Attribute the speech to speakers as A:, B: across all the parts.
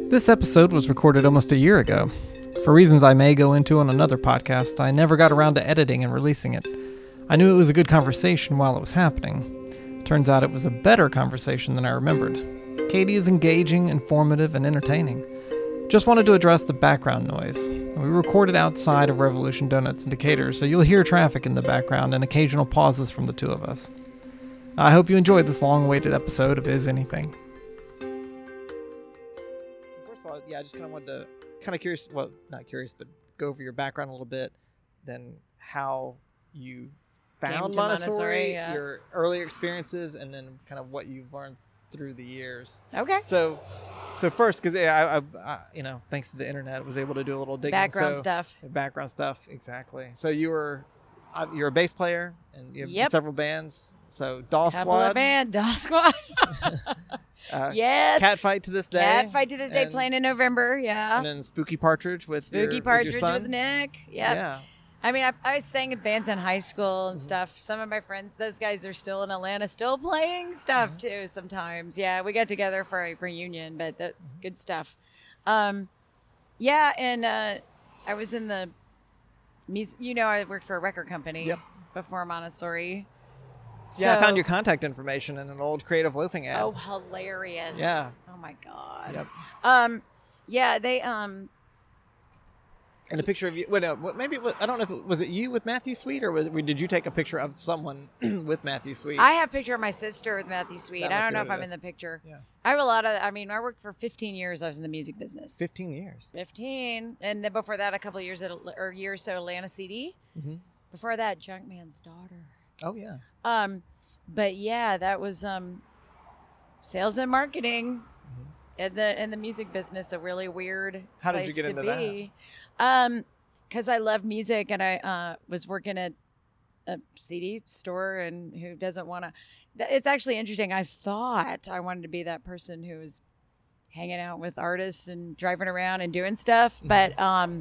A: This episode was recorded almost a year ago. For reasons I may go into on another podcast, I never got around to editing and releasing it. I knew it was a good conversation while it was happening. Turns out it was a better conversation than I remembered. Katie is engaging, informative, and entertaining. Just wanted to address the background noise. We recorded outside of Revolution Donuts in Decatur, so you'll hear traffic in the background and occasional pauses from the two of us. I hope you enjoyed this long-awaited episode of Is Anything. I just kind of wanted to, curious, well, not curious, but go over your background a little bit, then how you found Montessori, your earlier experiences, and then kind of what you've learned through the years.
B: Okay.
A: So first, because I thanks to the internet, I was able to do a little digging.
B: Background
A: stuff, exactly. So you're a bass player, and you have several bands. So Doll Squad.
B: Doll Squad. Yes.
A: Catfight to this day.
B: Playing in November, yeah.
A: And then Spooky Partridge with your son.
B: With Nick. Yep.
A: Yeah.
B: I mean, I sang in bands in high school and stuff. Some of my friends, those guys are still in Atlanta, still playing stuff too sometimes. Yeah, we got together for a reunion, but that's good stuff. And I was in the music, I worked for a record company before Montessori.
A: Yeah, I found your contact information in an old Creative Loafing ad.
B: Oh, hilarious.
A: Yeah.
B: Oh, my God.
A: Yep.
B: They,
A: And a picture of you. I don't know was it you with Matthew Sweet, or did you take a picture of someone with Matthew Sweet?
B: I have a picture of my sister with Matthew Sweet. I don't know if I'm in the picture.
A: Yeah.
B: I have I worked for 15 years. I was in the music business.
A: 15 years.
B: 15. And then before that, a couple of years a year or so, Atlanta CD. Mm-hmm. Before that, Junkman's Daughter.
A: Oh, yeah.
B: But yeah, that was sales and marketing in the music business. A really weird
A: How did you get into that?
B: Because I love music, and I was working at a CD store, and who doesn't want to? It's actually interesting. I thought I wanted to be that person who was hanging out with artists and driving around and doing stuff, but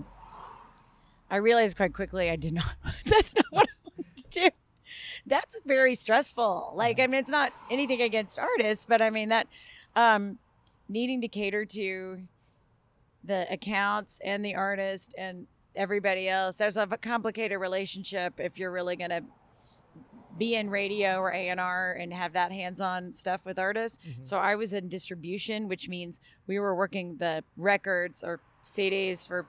B: I realized quite quickly I did not. That's not what I wanted to do. That's very stressful. It's not anything against artists, but I mean that needing to cater to the accounts and the artist and everybody else. There's a complicated relationship if you're really going to be in radio or A&R and have that hands-on stuff with artists. Mm-hmm. So I was in distribution, which means we were working the records or CDs for,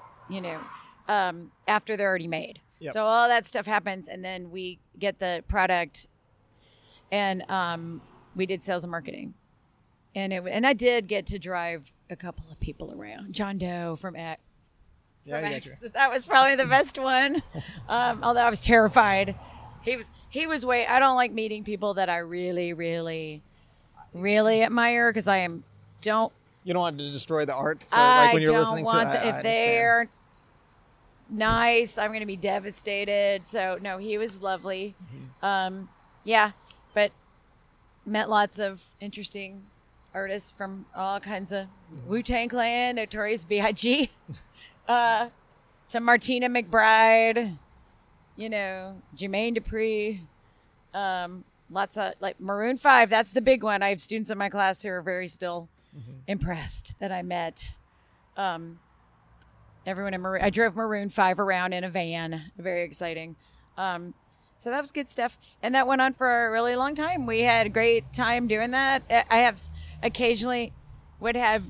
B: after they're already made. Yep. So all that stuff happens, and then we get the product, and we did sales and marketing, and I did get to drive a couple of people around. John Doe from X. That was probably the best one, although I was terrified. He was way. I don't like meeting people that I really, really, really admire because You don't
A: want to destroy the art. So, when you're listening to it,
B: if they're nice, I'm going to be devastated. So no, he was lovely. Mm-hmm. But met lots of interesting artists from all kinds of Wu-Tang Clan, Notorious B.I.G. To Martina McBride, Jermaine Dupri, lots of Maroon 5. That's the big one. I have students in my class who are very still impressed that I met. Everyone in Maroon. I drove Maroon 5 around in a van. Very exciting. So that was good stuff. And that went on for a really long time. We had a great time doing that. I have occasionally would have,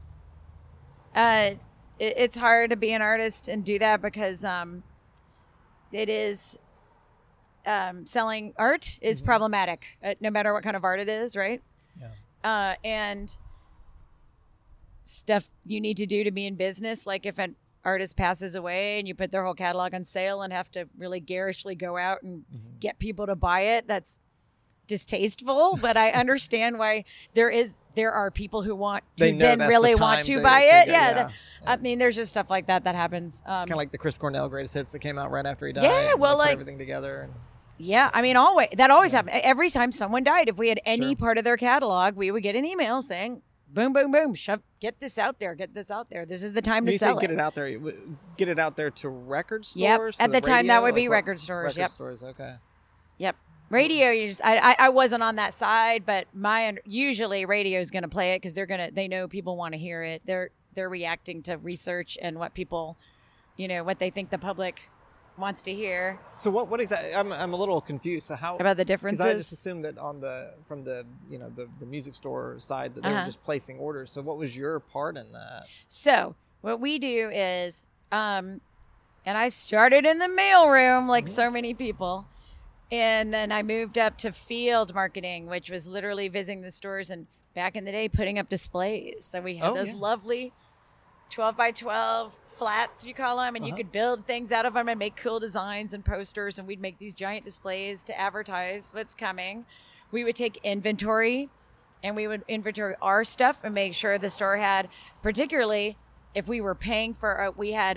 B: it's hard to be an artist and do that because it is, selling art is problematic, no matter what kind of art it is, right? Yeah. And stuff you need to do to be in business, like if an artist passes away and you put their whole catalog on sale and have to really garishly go out and get people to buy it, that's distasteful. But I understand why there are people who want to really want to buy it. Yeah. I mean, there's just stuff like that happens.
A: Kind of like the Chris Cornell greatest hits that came out right after he died.
B: Yeah, well,
A: put everything together.
B: Yeah, I mean, always happened. Every time someone died, if we had any part of their catalog, we would get an email saying, boom, boom, boom, get this out there. This is the time to sell it.
A: Get it out there to record stores?
B: Yep. At the time, that would be record stores.
A: Record stores, okay.
B: Yep. Radio, I wasn't on that side, but usually radio is going to play it because they know people want to hear it. They're reacting to research and what people, what they think the public wants to hear.
A: So what exactly? I'm a little confused. So how
B: about the differences?
A: Because I just assumed that from the music store side that they were just placing orders. So what was your part in that?
B: So what we do is, and I started in the mailroom like so many people. And then I moved up to field marketing, which was literally visiting the stores and back in the day putting up displays. So we had those lovely 12 by 12 flats, you call them, and you could build things out of them and make cool designs and posters. And we'd make these giant displays to advertise what's coming. We would take inventory and we would inventory our stuff and make sure the store had, particularly if we were paying for,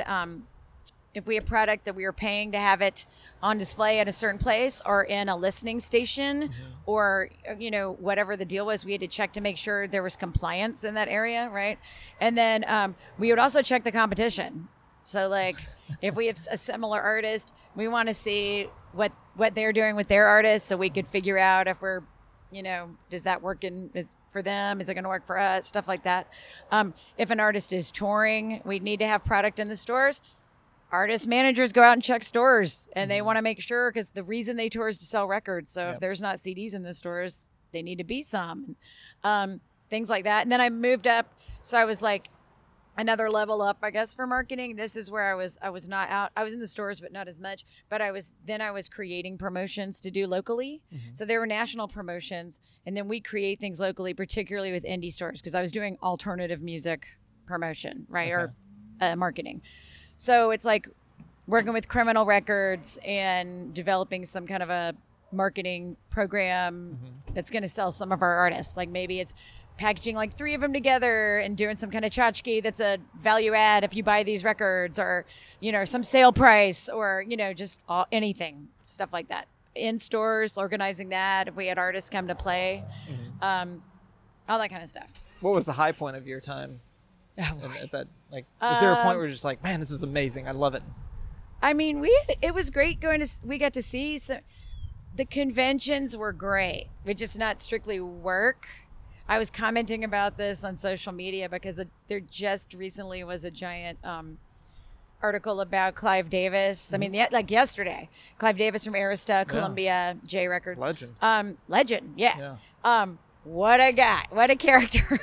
B: if we had product that we were paying to have it on display at a certain place or in a listening station or, whatever the deal was, we had to check to make sure there was compliance in that area, right? And then we would also check the competition. So, like, if we have a similar artist, we want to see what they're doing with their artists so we could figure out if we're, does that work for them? Is it going to work for us? Stuff like that. If an artist is touring, we need to have product in the stores. Artist managers go out and check stores and they want to make sure because the reason they tour is to sell records. So if there's not CDs in the stores, they need to be some, things like that. And then I moved up. So I was like another level up, I guess, for marketing. This is where I was not out. I was in the stores, but not as much. But I was creating promotions to do locally. So there were national promotions and then we create things locally, particularly with indie stores because I was doing alternative music promotion, right? Or marketing. So it's like working with Criminal Records and developing some kind of a marketing program that's going to sell some of our artists. Like maybe it's packaging like 3 of them together and doing some kind of tchotchke that's a value add if you buy these records or, some sale price or, just anything, stuff like that. In stores, organizing that if we had artists come to play, all that kind of stuff.
A: What was the high point of your time? At that, was there a point where you're just like, man, this is amazing, I love it?
B: I mean, it was great we got to see the conventions were great, which is not strictly work. I was commenting about this on social media because there just recently was a giant article about Clive Davis. I mean, like yesterday, Clive Davis from Arista, Columbia, J Records. Legend, yeah. What a guy, what a character.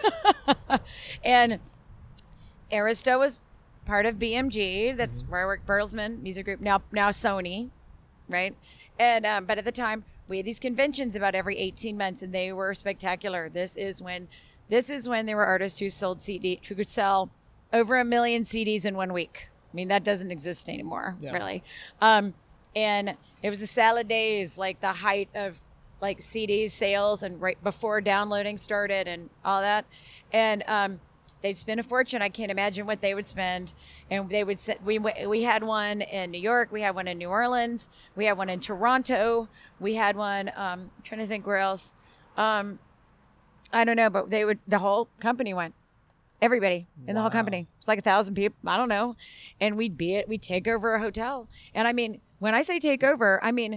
B: And Arista was part of BMG. That's where I worked, Bertelsmann Music Group, now Sony, right? And but at the time, we had these conventions about every 18 months, and they were spectacular. This is when there were artists who could sell over 1 million CDs in 1 week. I mean, that doesn't exist anymore, really. And it was the salad days, like the height of like CDs sales, and right before downloading started and all that, and they'd spend a fortune. I can't imagine what they would spend. And they would we had one in New York. We had one in New Orleans. We had one in Toronto. We had one, I'm trying to think where else. I don't know, but the whole company went. Everybody in the whole company. It's like 1,000 people. I don't know. And we'd take over a hotel. And I mean, when I say take over, I mean,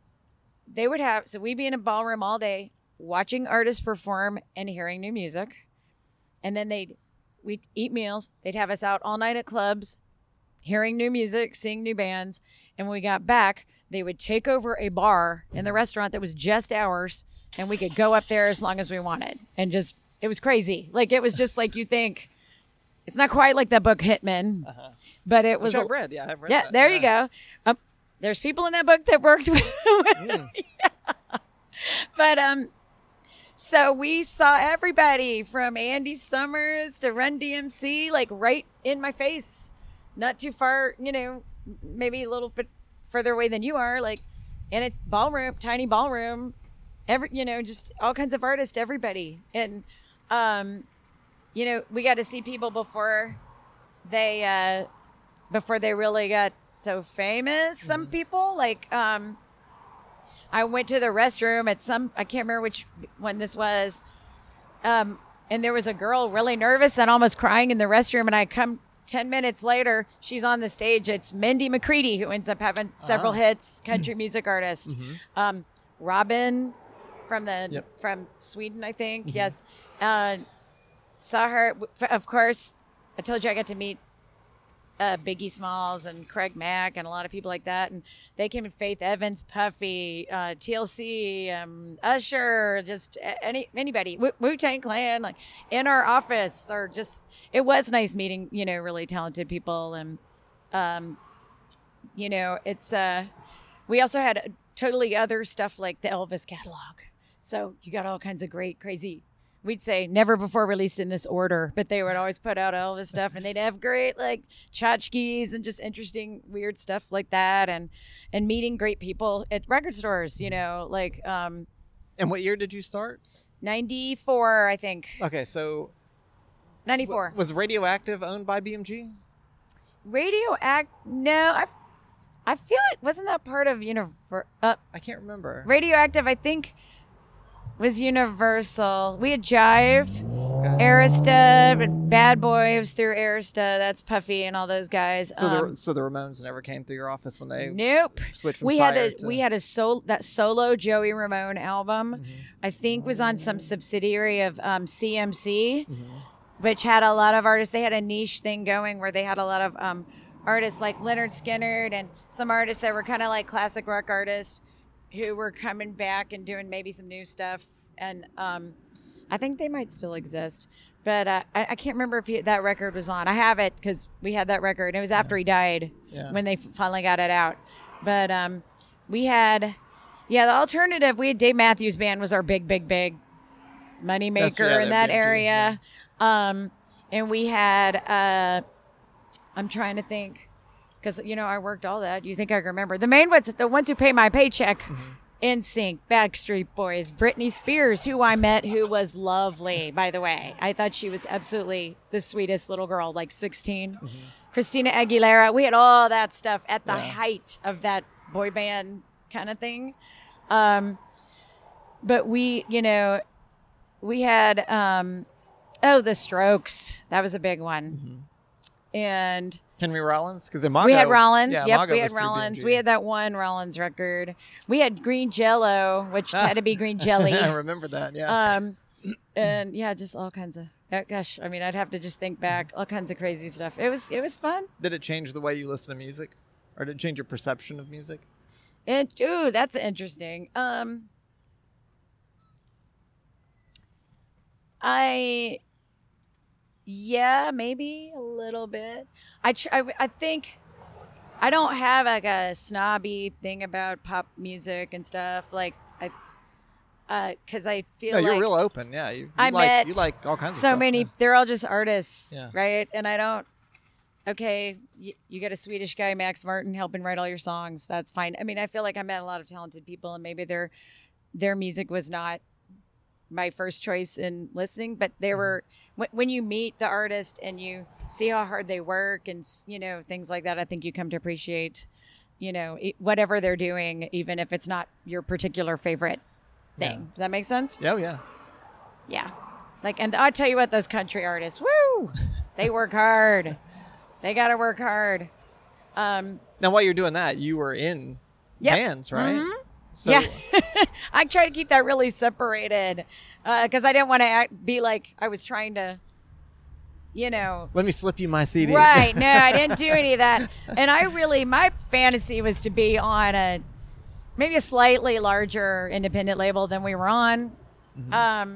B: we'd be in a ballroom all day watching artists perform and hearing new music. And then we'd eat meals. They'd have us out all night at clubs, hearing new music, seeing new bands. And when we got back, they would take over a bar in the restaurant that was just ours, and we could go up there as long as we wanted. And it was crazy. Like, it was just like you think. It's not quite like that book Hitman, but it was.
A: Which I've read. Yeah, I've read
B: that. There you go. There's people in that book that worked with. But so we saw everybody from Andy Summers to Run DMC, like right in my face, not too far, maybe a little bit further away than you are, like in a ballroom, tiny ballroom, just all kinds of artists, everybody. And, we got to see people before they really got so famous. Some people like, I went to the restroom at I can't remember which one this was. And there was a girl really nervous and almost crying in the restroom. And I come 10 minutes later, she's on the stage. It's Mindy McCready, who ends up having several hits, country music artist. Robin from
A: Yep.
B: from Sweden, I think.
A: Mhm.
B: Yes. Saw her, of course. I told you I got to meet Biggie Smalls and Craig Mack and a lot of people like that. And they came in. Faith Evans, Puffy, TLC, Usher, just anybody, Wu-Tang Clan, like in our office, or just, it was nice meeting, really talented people. And, it's, we also had totally other stuff like the Elvis catalog. So you got all kinds of great, crazy, we'd say never before released in this order, but they would always put out Elvis stuff, and they'd have great like tchotchkes and just interesting, weird stuff like that, and meeting great people at record stores, like.
A: And what year did you start?
B: 94, I think.
A: Okay, so
B: 94.
A: Was Radioactive owned by BMG?
B: No, I feel it wasn't that part of
A: I can't remember.
B: Radioactive, I think, was Universal. We had Jive,
A: Okay.
B: Arista, but Bad Boys through Arista. That's Puffy and all those guys.
A: So the Ramones never came through your office when they
B: Nope.
A: switched from
B: We
A: Sire
B: had
A: to...
B: that solo Joey Ramone album.
A: Mhm.
B: I think was on some subsidiary of CMC,
A: Mhm.
B: which had a lot of artists. They had a niche thing going where they had a lot of artists like Leonard Skinner and some artists that were kind of like classic rock artists who were coming back and doing maybe some new stuff. And I think they might still exist. But I can't remember if that record was on. I have it because we had that record. It was after he died when they finally got it out. But we had, the alternative. We had Dave Matthews Band was our big money maker in that
A: BMG,
B: area. And we had, I'm trying to think, because, I worked all that. You think I remember. The main ones, the ones who pay my paycheck, NSYNC, Backstreet Boys, Britney Spears, who I met, who was lovely, by the way. I thought she was absolutely the sweetest little girl, like 16.
A: Mhm.
B: Christina Aguilera. We had all that stuff at the height of that boy band kind of thing. But we had, The Strokes. That was a big one. And
A: Henry Rollins? Because Imago...
B: we had Rollins.
A: Yeah,
B: Yep,
A: Imago
B: we had
A: was through
B: Rollins.
A: BMG.
B: We had that one Rollins record. We had Green Jello, which had to be Green Jelly.
A: I remember that, yeah.
B: And just all kinds of, gosh, I mean, I'd have to just think back, all kinds of crazy stuff. It was fun.
A: Did it change the way you listen to music? Or did it change your perception of music?
B: Ooh, that's interesting. Maybe a little bit. I think I don't have like a snobby thing about pop music and stuff. Like because I feel
A: No, you're
B: like
A: real open, yeah. You
B: met
A: like all kinds of
B: so
A: stuff.
B: many.
A: Yeah.
B: They're all just artists,
A: Yeah.
B: right? And I don't. Okay, you got a Swedish guy, Max Martin, helping write all your songs. That's fine. I mean, I feel like I met a lot of talented people, and maybe their music was not my first choice in listening, but they were. When you meet the artist and you see how hard they work and things like that, I think you come to appreciate, whatever they're doing, even if it's not your particular favorite thing.
A: Yeah.
B: Does that make sense?
A: Yeah, yeah.
B: Yeah. And I'll tell you what, those country artists, woo, they work hard. They got to work hard.
A: Now, while you're doing that, you were in bands, right?
B: Mhm.
A: So,
B: Yeah. I try to keep that really separated because I didn't want to be like I was trying to,
A: let me flip you my CD.
B: Right. No, I didn't do any of that. And my fantasy was to be on maybe a slightly larger independent label than we were on.
A: Mm-hmm.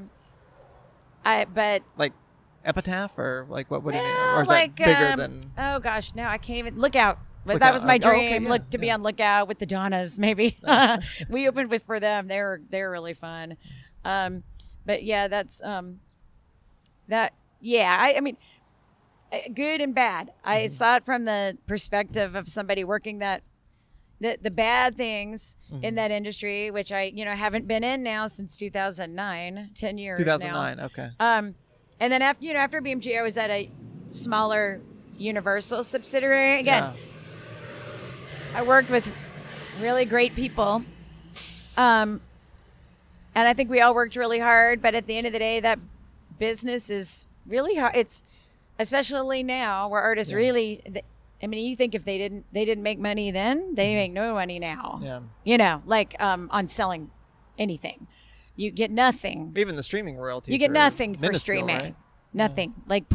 B: But
A: Like Epitaph, or like what do you mean?
B: well,
A: Or is that bigger than...
B: oh gosh, no, I can't even Lookout. But
A: Lookout.
B: that was my
A: Oh, okay,
B: dream.
A: yeah,
B: Be on Lookout with the Donnas, maybe. We opened for them. They're really fun. But yeah, that's that. Yeah, I mean, good and bad. I saw it from the perspective of somebody working the bad things in that industry, which I haven't been in now since 2009, 10 years
A: 2009,
B: now.
A: okay.
B: And then after BMG, I was at a smaller Universal subsidiary. Again,
A: Yeah.
B: I worked with really great people. And I think we all worked really hard, but at the end of the day, that business is really hard. It's especially now where artists really, you think if they didn't make money then, they make no money now.
A: Yeah.
B: On selling anything. You get nothing.
A: Even the streaming royalties.
B: You get
A: are
B: nothing for
A: minuscule,
B: streaming.
A: right?
B: Nothing. Like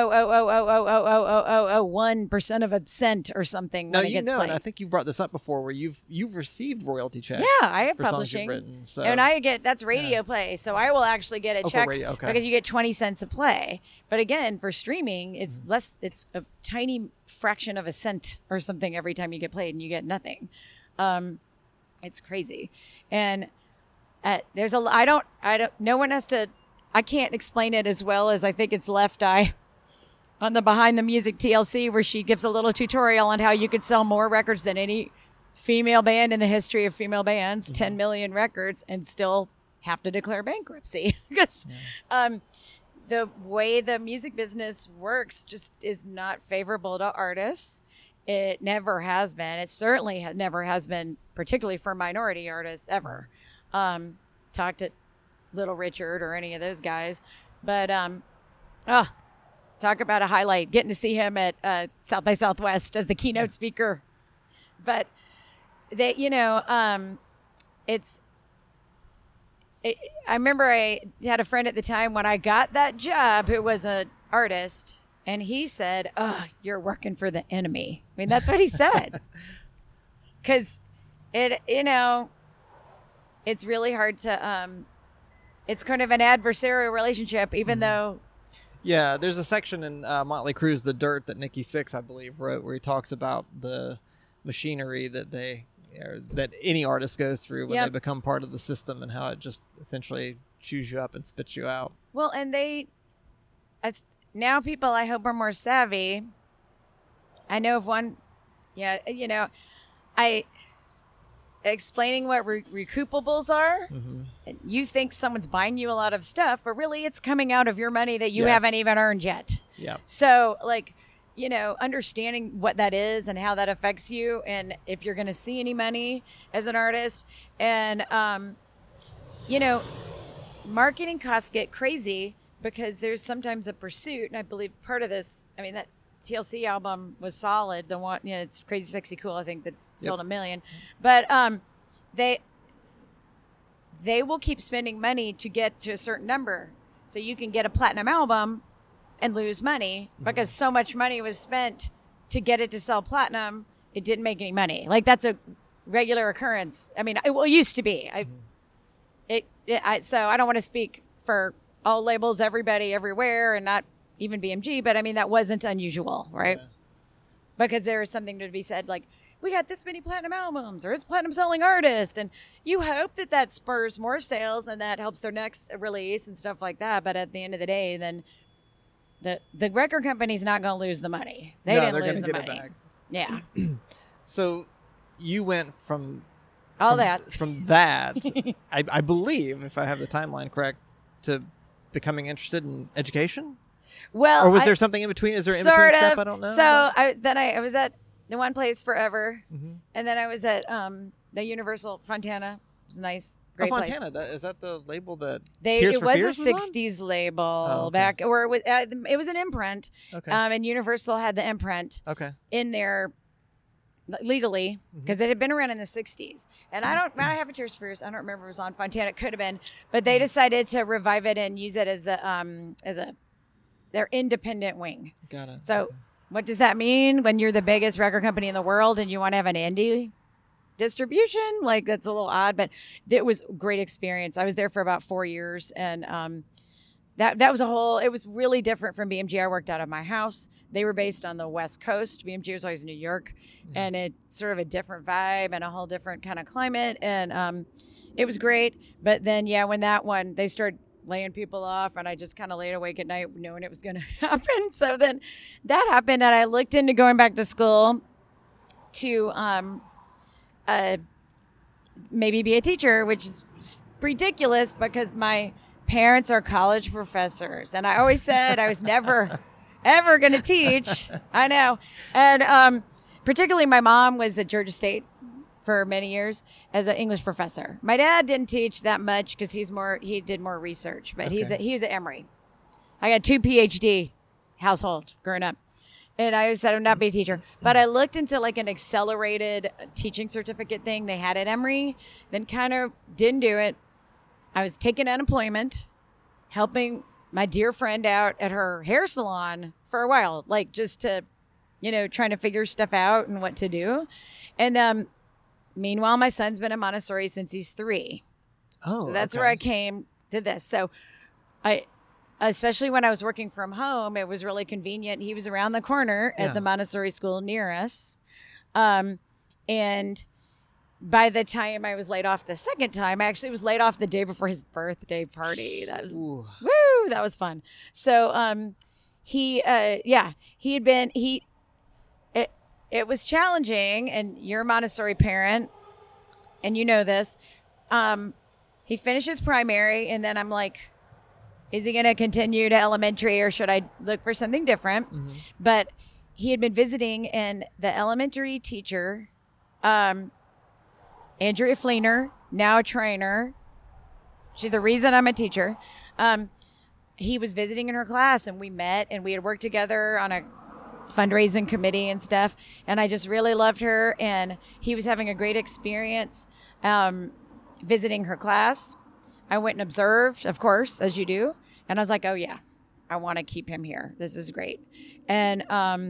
B: 0.000000001% of a cent or something.
A: No,
B: when it gets played.
A: and I think you brought this up before, where you've received royalty checks.
B: Yeah, I have
A: for songs
B: publishing,
A: you've written, so.
B: and I get that's radio play, so I will actually get a
A: for
B: check
A: radio, okay.
B: because you get 20 cents a play. But again, for streaming, it's less. It's a tiny fraction of a cent or something every time you get played, and you get nothing. It's crazy, and there's a. I don't. No one has to. I can't explain it as well as I think it's Left Eye on the Behind the Music TLC, where she gives a little tutorial on how you could sell more records than any female band in the history of female bands, 10 million records, and still have to declare bankruptcy. Because the way the music business works just is not favorable to artists. It never has been. It certainly never has been, particularly for minority artists, ever. Talk to Little Richard or any of those guys. But talk about a highlight, getting to see him at South by Southwest as the keynote speaker. But they, I remember I had a friend at the time when I got that job who was an artist, and he said, "Oh, you're working for the enemy." I mean, that's what he said. Because it's really hard to it's kind of an adversarial relationship, even though.
A: Yeah, there's a section in Motley Crue's The Dirt that Nikki Sixx, I believe, wrote, where he talks about the machinery that that any artist goes through when they become part of the system, and how it just essentially chews you up and spits you out. Well,
B: and now people, I hope, are more savvy. I know of one, explaining what recoupables are. Mm-hmm. You think someone's buying you a lot of stuff, but really it's coming out of your money that you haven't even earned yet.
A: Yeah.
B: So understanding what that is and how that affects you, and if you're going to see any money as an artist, and marketing costs get crazy because there's sometimes a pursuit, and I believe part of this, that TLC album was solid. The one, it's Crazy Sexy Cool, I think, that's sold 1 million. But they will keep spending money to get to a certain number. So you can get a platinum album and lose money because so much money was spent to get it to sell platinum, it didn't make any money. Like, that's a regular occurrence. It used to be. So I don't want to speak for all labels, everybody, everywhere, and not even BMG, but that wasn't unusual, right? Yeah. Because there is something to be said, like, we got this many platinum albums, or it's platinum selling artist, and you hope that spurs more sales and that helps their next release and stuff like that. But at the end of the day, then the record company's not going to lose the money. They're lose the money. It back. Yeah.
A: So you went from
B: that,
A: I believe, if I have the timeline correct, to becoming interested in education.
B: Well,
A: or was there something in between? Is there in between step? I don't know.
B: So I was at the One Place forever, and then I was at the Universal Fontana. It was nice, great place.
A: Fontana, is that the label that
B: it was a '60s label back, or it was an imprint. Okay. And Universal had the imprint. In there legally, because it had been around in the '60s. And I have a Tears for Fears. I don't remember if it was on Fontana. It could have been, but they decided to revive it and use it as their independent wing.
A: Got it.
B: So what does that mean when you're the biggest record company in the world and you want to have an indie distribution? Like, that's a little odd, but it was a great experience. I was there for about 4 years, and that was it was really different from BMG. I worked out of my house. They were based on the West Coast. BMG was always in New York, and it's sort of a different vibe and a whole different kind of climate, and it was great. But then, when they started laying people off, and I just kind of laid awake at night knowing it was going to happen. So then that happened, and I looked into going back to school to maybe be a teacher, which is ridiculous because my parents are college professors, and I always said I was never ever going to teach. I know. And particularly my mom was at Georgia State for many years as an English professor. My dad didn't teach that much because he did more research, but he was at Emory. I got 2 PhD household growing up. And I said I would not be a teacher. But I looked into like an accelerated teaching certificate thing they had at Emory, then kind of didn't do it. I was taking unemployment, helping my dear friend out at her hair salon for a while, like just to, trying to figure stuff out and what to do. And meanwhile, my son's been in Montessori since he's 3.
A: Oh,
B: so that's
A: okay.
B: where I came to this. So especially when I was working from home, it was really convenient. He was around the corner at the Montessori school near us. And by the time I was laid off the second time, I actually was laid off the day before his birthday party. That was, that was fun. So, it was challenging, and you're a Montessori parent, and you know this. He finishes primary, and then I'm like, is he going to continue to elementary, or should I look for something different? Mm-hmm. But he had been visiting, and the elementary teacher, Andrea Fleener, now a trainer. She's the reason I'm a teacher. He was visiting in her class, and we met, and we had worked together on a fundraising committee and stuff. And I just really loved her, and he was having a great experience visiting her class. I went and observed, of course, as you do. And I was like, oh, yeah, I want to keep him here. This is great. And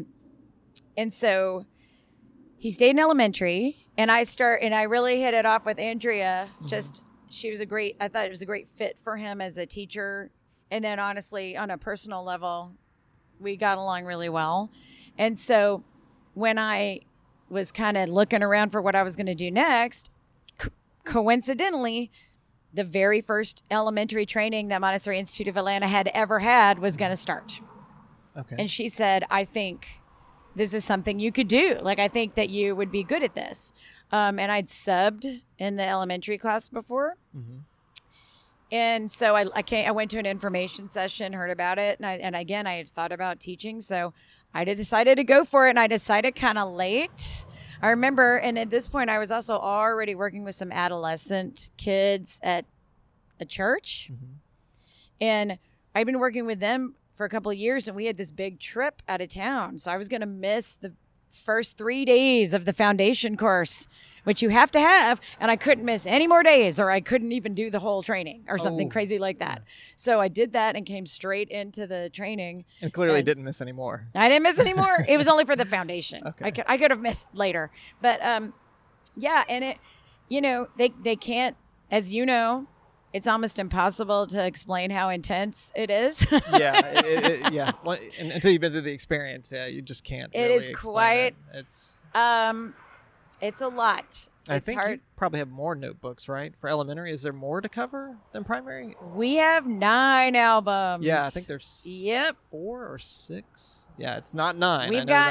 B: so he stayed in elementary, and I really hit it off with Andrea. Mm-hmm. I thought it was a great fit for him as a teacher. And then honestly, on a personal level, we got along really well. And so when I was kind of looking around for what I was going to do next, coincidentally, the very first elementary training that Montessori Institute of Atlanta had ever had was going to start.
A: Okay.
B: And she said, I think this is something you could do. Like, I think that you would be good at this. And I'd subbed in the elementary class before. Mm-hmm. And so I went to an information session, heard about it. And again, I had thought about teaching. So I decided to go for it. And I decided kind of late. I remember, and at this point, I was also already working with some adolescent kids at a church. Mm-hmm. And I'd been working with them for a couple of years, and we had this big trip out of town. So I was going to miss the first 3 days of the foundation course, which you have to have, and I couldn't miss any more days, or I couldn't even do the whole training or something crazy like that. Yes. So I did that and came straight into the training.
A: And clearly didn't miss any more.
B: I didn't miss any more. It was only for the foundation. Okay. I could have missed later. But and it, they can't, as you know, it's almost impossible to explain how intense it is.
A: Yeah. Well, until you've been through the experience, you just can't.
B: It is quite. It's a lot.
A: I think you probably have more notebooks, right? For elementary, is there more to cover than primary?
B: We have 9 albums.
A: Yeah, I think there's 4 or 6. Yeah, it's not 9.
B: We've got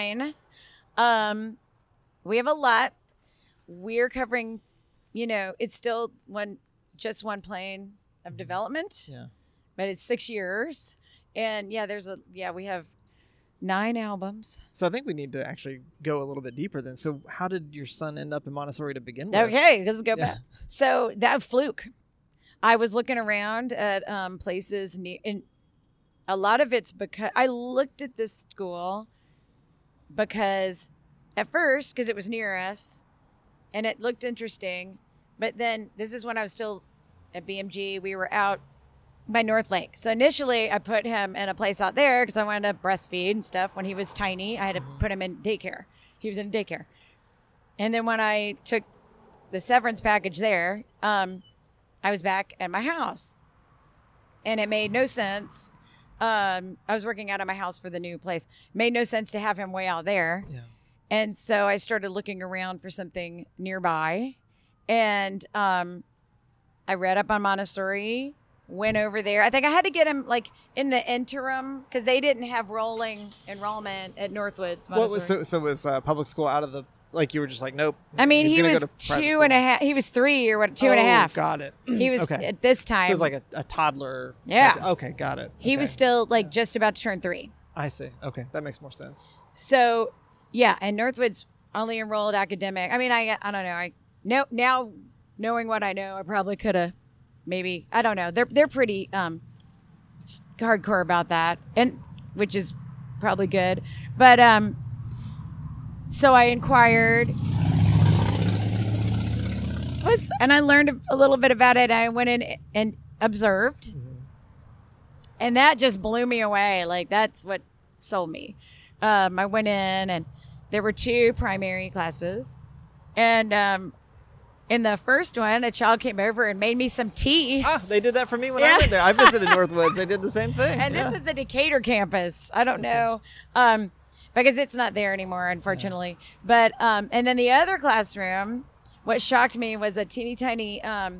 B: 9. We have a lot. We're covering, it's still just one plane of development.
A: Yeah.
B: But it's 6 years. And we have 9 albums.
A: So I think we need to actually go a little bit deeper then. So how did your son end up in Montessori to begin with?
B: Okay, let's go back. So that fluke. I was looking around at places, and a lot of it's because I looked at this school because at first, because it was near us, and it looked interesting. But then this is when I was still at BMG. We were out by North Lake. So initially I put him in a place out there because I wanted to breastfeed and stuff. When he was tiny, I had to put him in daycare. He was in daycare. And then when I took the severance package there, I was back at my house. And it made no sense. I was working out of my house for the new place. It made no sense to have him way out there. Yeah. And so I started looking around for something nearby. And I read up on Montessori, went over there. I think I had to get him in the interim because they didn't have rolling enrollment at Northwoods Montessori.
A: So was public school out of the, you were just like, nope.
B: I mean, he was 2.5. He was 3 or 2.5.
A: Got it.
B: He was at this time.
A: So it was like a toddler.
B: Yeah.
A: Okay, got it.
B: He was still just about to turn 3.
A: I see. Okay, that makes more sense.
B: So, yeah, and Northwoods only enrolled academic. I mean, I don't know. Now knowing what I know, I probably could have. Maybe, I don't know. They're pretty hardcore about that, and which is probably good. But so I inquired. and I learned a little bit about it. I went in and observed, and that just blew me away. Like, that's what sold me. I went in, and there were 2 primary classes, and in the first one, a child came over and made me some tea.
A: Ah, they did that for me when I went there. I visited Northwoods. They did the same thing.
B: And this was the Decatur campus. I don't know, because it's not there anymore, unfortunately. But and then the other classroom, what shocked me was a teeny tiny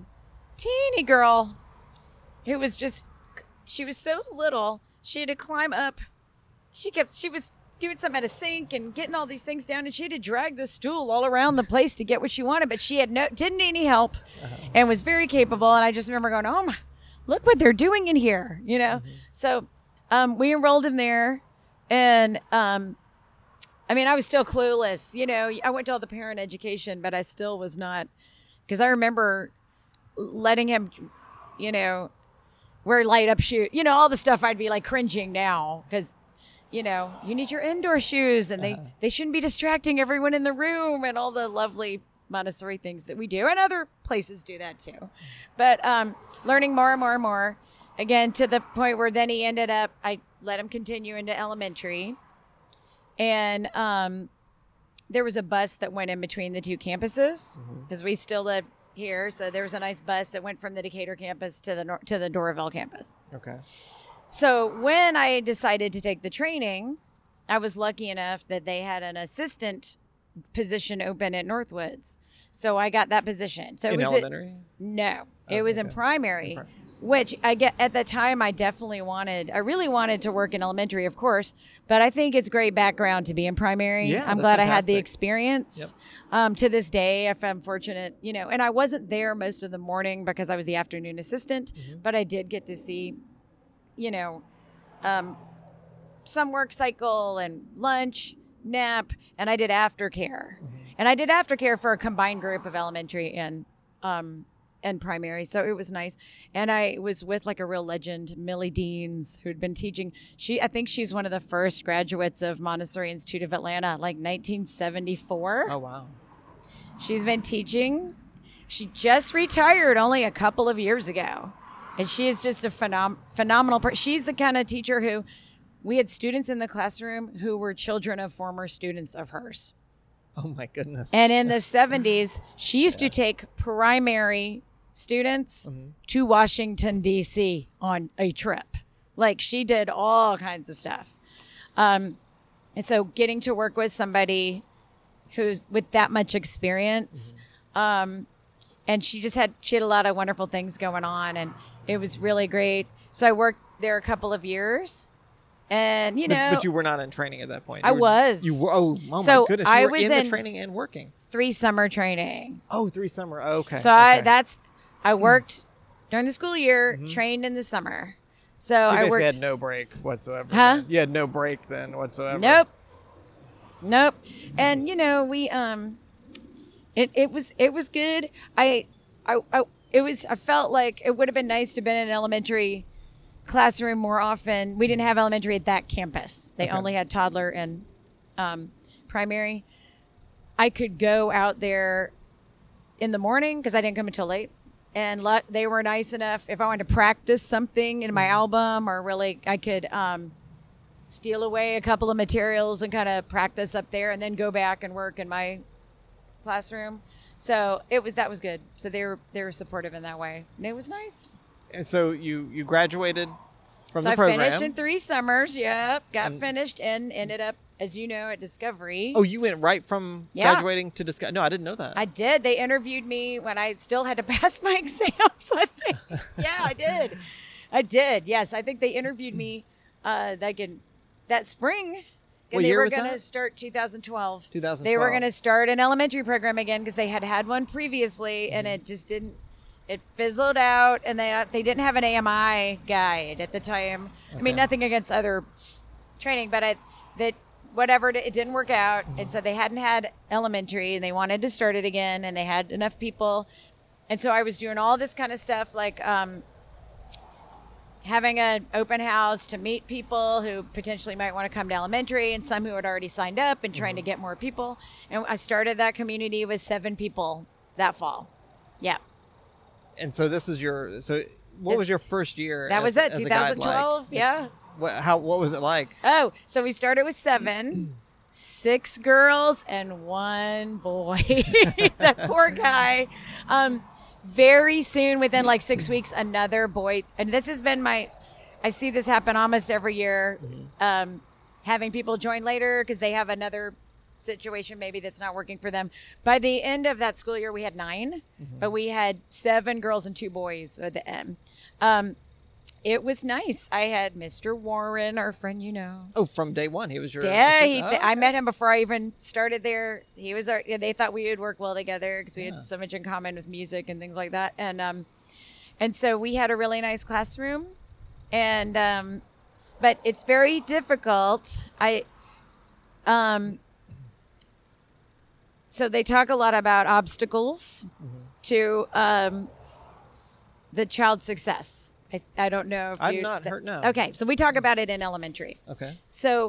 B: girl who was she was so little. She had to climb up. She was doing something at a sink and getting all these things down, and she had to drag the stool all around the place to get what she wanted, but she had didn't need any help and was very capable. And I just remember going, oh my, look what they're doing in here, you know? So we enrolled him there, and I mean, I was still clueless, you know. I went to all the parent education, but I still was not, because I remember letting him, you know, wear light up shoes, you know, all the stuff I'd be like cringing now, because, you know, you need your indoor shoes, and they shouldn't be distracting everyone in the room, and all the lovely Montessori things that we do, and other places do that too. But learning more and more and more, again, to the point where then he ended up, I let him continue into elementary, and there was a bus that went in between the 2 campuses, because we still live here, so there was a nice bus that went from the Decatur campus to the Doraville campus.
A: Okay.
B: So when I decided to take the training, I was lucky enough that they had an assistant position open at Northwoods. So I got that position. So
A: in elementary?
B: No. It was in primary, which at the time I really wanted to work in elementary, of course, but I think it's great background to be in primary.
A: Yeah,
B: I'm glad I had the experience. Yep. To this day, if I'm fortunate, you know, and I wasn't there most of the morning because I was the afternoon assistant, but I did get to see, you know, some work cycle and lunch, nap, and I did aftercare. And I did aftercare for a combined group of elementary and primary, so it was nice. And I was with like a real legend, Millie Deans, who'd been teaching. I think she's one of the first graduates of Montessori Institute of Atlanta, like 1974.
A: Oh, wow.
B: She's been teaching. She just retired only a couple of years ago. And she is just a phenomenal person. She's the kind of teacher who, we had students in the classroom who were children of former students of hers.
A: Oh, my goodness.
B: And in the 70s, she used to take primary students to Washington, D.C. on a trip. Like, she did all kinds of stuff. And so getting to work with somebody who's with that much experience, and she had a lot of wonderful things going on, and it was really great. So I worked there a couple of years. And, you know.
A: But you were not in training at that point.
B: I was.
A: You were. Oh
B: so
A: my goodness. You were in the training and working.
B: 3 summer training.
A: Oh, 3 summer. Okay.
B: So I worked during the school year, trained in the summer. So
A: you
B: I
A: basically
B: worked.
A: had no break whatsoever.
B: Huh?
A: Then. You had no break then whatsoever.
B: Nope. And, you know, we, it was good. I felt like it would have been nice to have been in an elementary classroom more often. We didn't have elementary at that campus. They only had toddler and primary. I could go out there in the morning because I didn't come until late. And they were nice enough. If I wanted to practice something in my album, or really, I could steal away a couple of materials and kind of practice up there, and then go back and work in my classroom. So that was good. So they were supportive in that way, and it was nice.
A: And so you graduated from the program.
B: I finished in 3 summers. Yep, finished and ended up, as you know, at Discovery.
A: Oh, you went right from graduating to Discovery? No, I didn't know that.
B: I did. They interviewed me when I still had to pass my exams, I think. Yeah, I did. I did, yes. I think they interviewed me that spring.
A: What
B: they
A: year
B: were
A: was
B: going
A: that?
B: to start 2012.
A: 2012.
B: They were going to start an elementary program again because they had one previously, and it just didn't. It fizzled out, and they didn't have an AMI guide at the time. Okay. I mean, nothing against other training, but it didn't work out, and so they hadn't had elementary, and they wanted to start it again, and they had enough people, and so I was doing all this kind of stuff, like having an open house to meet people who potentially might want to come to elementary, and some who had already signed up, and trying to get more people. And I started that community with 7 people that fall. Yeah.
A: And so this is what was your first year?
B: That was it,
A: as a guide
B: 2012.
A: like?
B: Yeah.
A: What was it like?
B: Oh, so we started with 7, 6 girls and 1 boy. That poor guy. Very soon, within like 6 weeks, another boy. And this has been I see this happen almost every year. Having people join later because they have another situation maybe that's not working for them. By the end of that school year, we had 9, but we had 7 girls and 2 boys at the end. It was nice. I had Mr. Warren, our friend,
A: Oh, from day one, he was your
B: yeah. I met him before I even started there. He was they thought we would work well together because we had so much in common with music and things like that. And so we had a really nice classroom, and but it's very difficult. So they talk a lot about obstacles to the child's success. I don't know if
A: I've not heard, no.
B: Okay, so we talk about it in elementary.
A: Okay.
B: So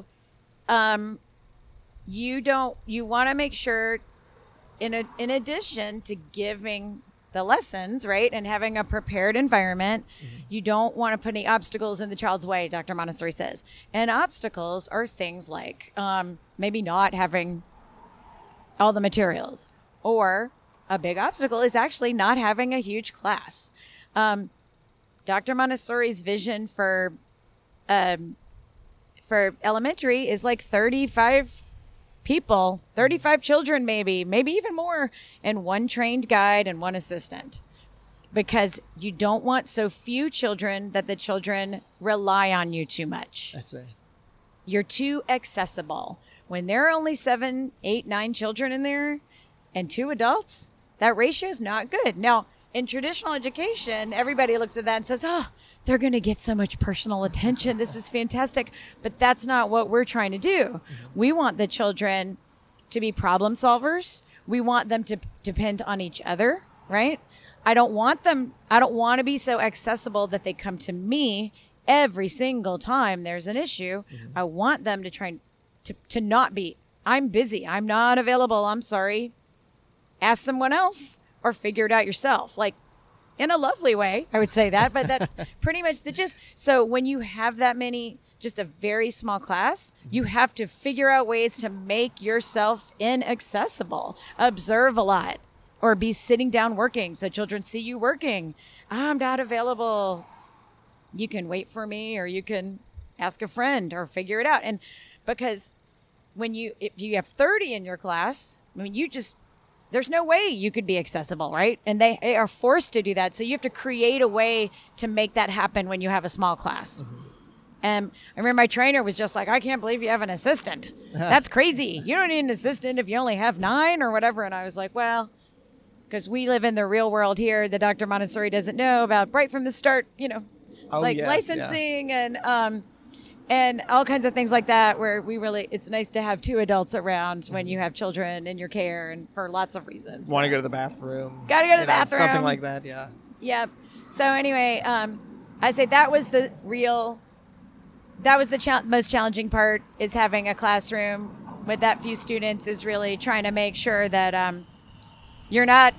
B: you want to make sure in addition to giving the lessons, right, and having a prepared environment, you don't want to put any obstacles in the child's way, Dr. Montessori says. And obstacles are things like maybe not having all the materials, or a big obstacle is actually not having a huge class. Dr. Montessori's vision for elementary is like 35 people, 35 children, maybe even more, and 1 trained guide and 1 assistant, because you don't want so few children that the children rely on you too much.
A: I see.
B: You're too accessible. When there are only 7, 8, 9 children in there and 2 adults, that ratio is not good. Now, in traditional education, everybody looks at that and says, oh, they're going to get so much personal attention. This is fantastic. But that's not what we're trying to do. We want the children to be problem solvers. We want them to depend on each other, right? I don't want to be so accessible that they come to me every single time there's an issue. I want them to try to not be, I'm busy, I'm not available, I'm sorry. Ask someone else or figure it out yourself. Like, in a lovely way, I would say that, but that's pretty much the gist. So when you have that many, just a very small class, you have to figure out ways to make yourself inaccessible. Observe a lot, or be sitting down working so children see you working. I'm not available. You can wait for me, or you can ask a friend, or figure it out. And because if you have 30 in your class, I mean, there's no way you could be accessible, right? And they are forced to do that. So you have to create a way to make that happen when you have a small class. And I remember my trainer was just like, I can't believe you have an assistant. That's crazy. You don't need an assistant if you only have 9 or whatever. And I was like, well, because we live in the real world here that Dr. Montessori doesn't know about right from the start, licensing and all kinds of things like that, where it's nice to have 2 adults around when you have children in your care, and for lots of reasons.
A: Want to go to the bathroom.
B: Got to go to the bathroom.
A: Something like that, yeah.
B: Yep. So anyway, I say that was the most challenging part, is having a classroom with that few students, is really trying to make sure that you're not,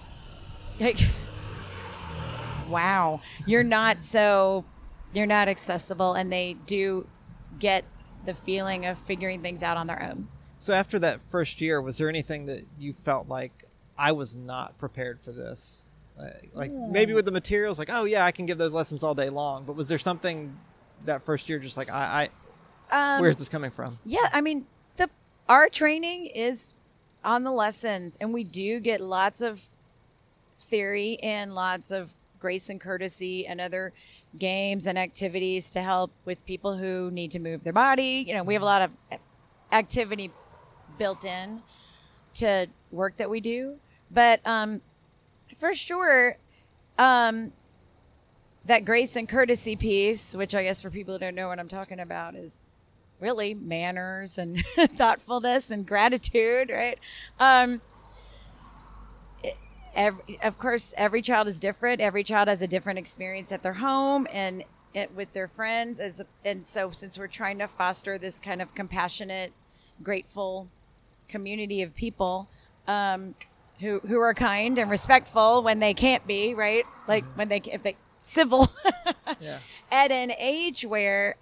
B: you're not accessible, and they do get the feeling of figuring things out on their own.
A: So after that first year, was there anything that you felt like, I was not prepared for this? Maybe with the materials, like, oh yeah, I can give those lessons all day long. But was there something that first year just like, where's this coming from?
B: Yeah, I mean, our training is on the lessons, and we do get lots of theory and lots of grace and courtesy and other games and activities to help with people who need to move their body. We have a lot of activity built in to work that we do. But for sure, that grace and courtesy piece, which I guess for people who don't know what I'm talking about, is really manners and thoughtfulness and gratitude, right? Of course, every child is different. Every child has a different experience at their home and with their friends. And so since we're trying to foster this kind of compassionate, grateful community of people who are kind and respectful when they can't be, right? Like when if they civil
A: Yeah.
B: at an age where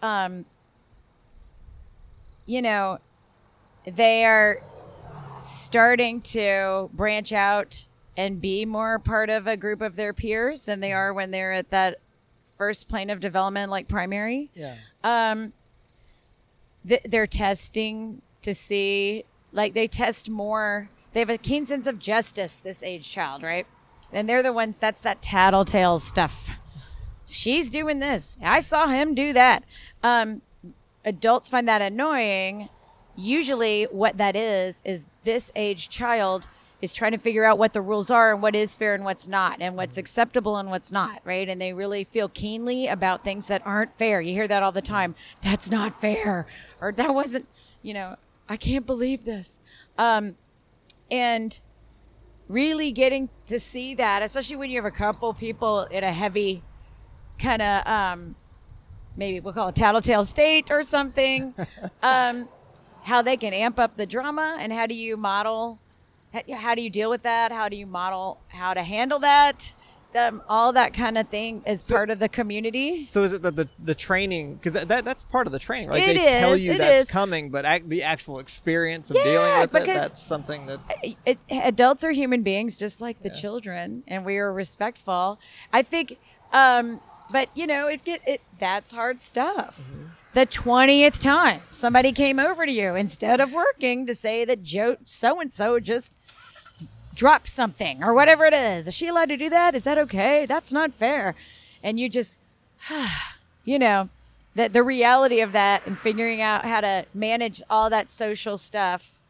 B: you know, they are starting to branch out and be more part of a group of their peers than they are when they're at that first plane of development, like primary.
A: Yeah.
B: They're testing to see, like they test more. They have a keen sense of justice, this age child, right? And they're the ones, that's that tattletale stuff. She's doing this. I saw him do that. Adults find that annoying. Usually what that is this age child is trying to figure out what the rules are and what is fair and what's not and what's acceptable and what's not, right? And they really feel keenly about things that aren't fair. You hear that all the time. That's not fair. Or that wasn't, I can't believe this. And really getting to see that, especially when you have a couple people in a heavy kind of, maybe we'll call it tattletale state or something, how they can amp up the drama and how do you model, how do you deal with that? How do you model how to handle that? All that kind of thing is part of the community.
A: So is it that the training, because that's part of the training, right?
B: It
A: They
B: is,
A: tell you
B: it
A: that's
B: is.
A: coming, but the actual experience of
B: Yeah,
A: dealing with it,
B: because
A: that's something that...
B: Adults are human beings just like the children, and we are respectful. I think, but that's hard stuff.
A: Mm-hmm.
B: The 20th time somebody came over to you instead of working to say that Joe so-and-so just dropped something or whatever it is she allowed to do that? Is that okay? That's not fair. And you just, that the reality of that and figuring out how to manage all that social stuff,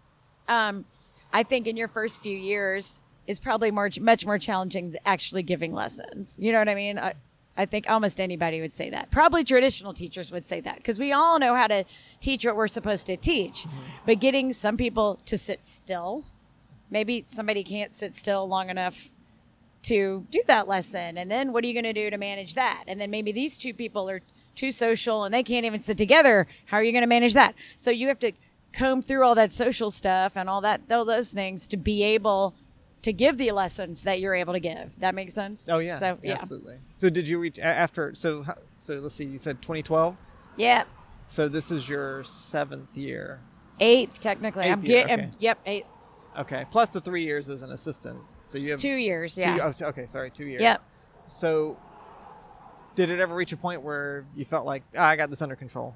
B: I think in your first few years is probably much more challenging than actually giving lessons. You know what I mean? I think almost anybody would say that. Probably traditional teachers would say that because we all know how to teach what we're supposed to teach. Mm-hmm. But getting some people to sit still, maybe somebody can't sit still long enough to do that lesson. And then what are you going to do to manage that? And then maybe these two people are too social and they can't even sit together. How are you going to manage that? So you have to comb through all that social stuff and all those things to be able to give the lessons that you're able to give. That makes sense?
A: Oh, yeah.
B: So, yeah.
A: Absolutely. So did you reach after, so let's see, you said 2012?
B: Yeah.
A: So this is your 7th year.
B: 8th, technically.
A: Okay.
B: Yep, 8th.
A: Okay. Plus the 3 years as an assistant. So you have
B: 2 years, yeah.
A: 2 years.
B: Yep.
A: So did it ever reach a point where you felt like, I got this under control?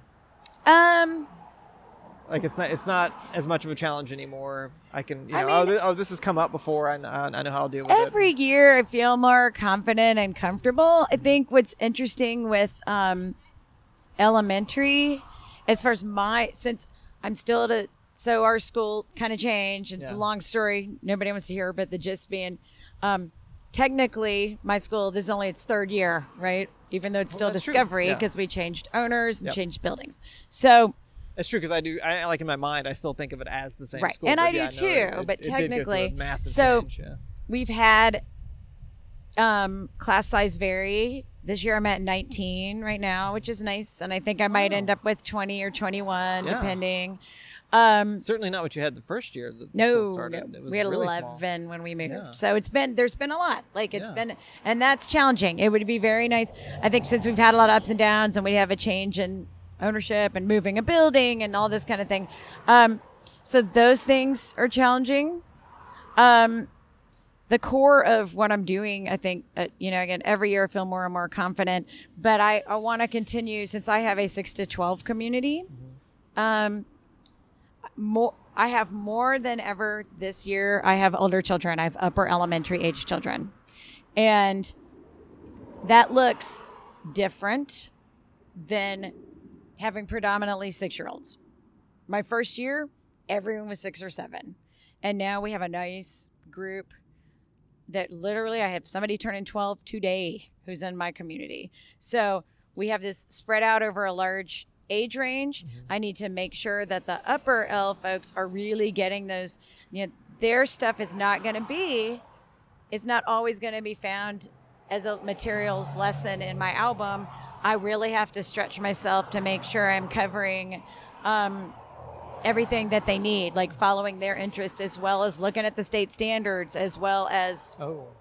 A: Like it's not as much of a challenge anymore. I can, this has come up before. I know how I'll deal with it.
B: Every year I feel more confident and comfortable. I think what's interesting with elementary, as far as since I'm still so our school kind of changed. It's a long story. Nobody wants to hear, but the gist being, technically my school, this is only its 3rd year, right? Even though it's still Discovery because we changed owners and changed buildings. So
A: it's true because I like in my mind I still think of it as the same
B: right.
A: school.
B: And I do
A: no,
B: too, but technically,
A: did go through a massive
B: so
A: change,
B: we've had class size vary. This year I'm at 19 right now, which is nice, and I think I might end up with 20 or 21 depending.
A: Certainly not what you had the first year that the school started. It was
B: we had
A: really
B: 11
A: small.
B: when we moved.
A: Yeah.
B: So there's been a lot. Like it's been, and that's challenging. It would be very nice. I think since we've had a lot of ups and downs and we have a change in ownership and moving a building and all this kind of thing. So those things are challenging. The core of what I'm doing, I think, again, every year I feel more and more confident, but I want to continue since I have a 6 to 12 community. I have more than ever this year. I have older children. I have upper elementary age children. And that looks different than having predominantly 6-year-olds. My first year, everyone was 6 or 7. And now we have a nice group that literally I have somebody turning 12 today who's in my community. So we have this spread out over a large age range. Mm-hmm. I need to make sure that the upper L folks are really getting those, their stuff is not going to be, it's not always going to be found as a materials lesson in my album. I really have to stretch myself to make sure I'm covering everything that they need, like following their interest, as well as looking at the state standards, as well as,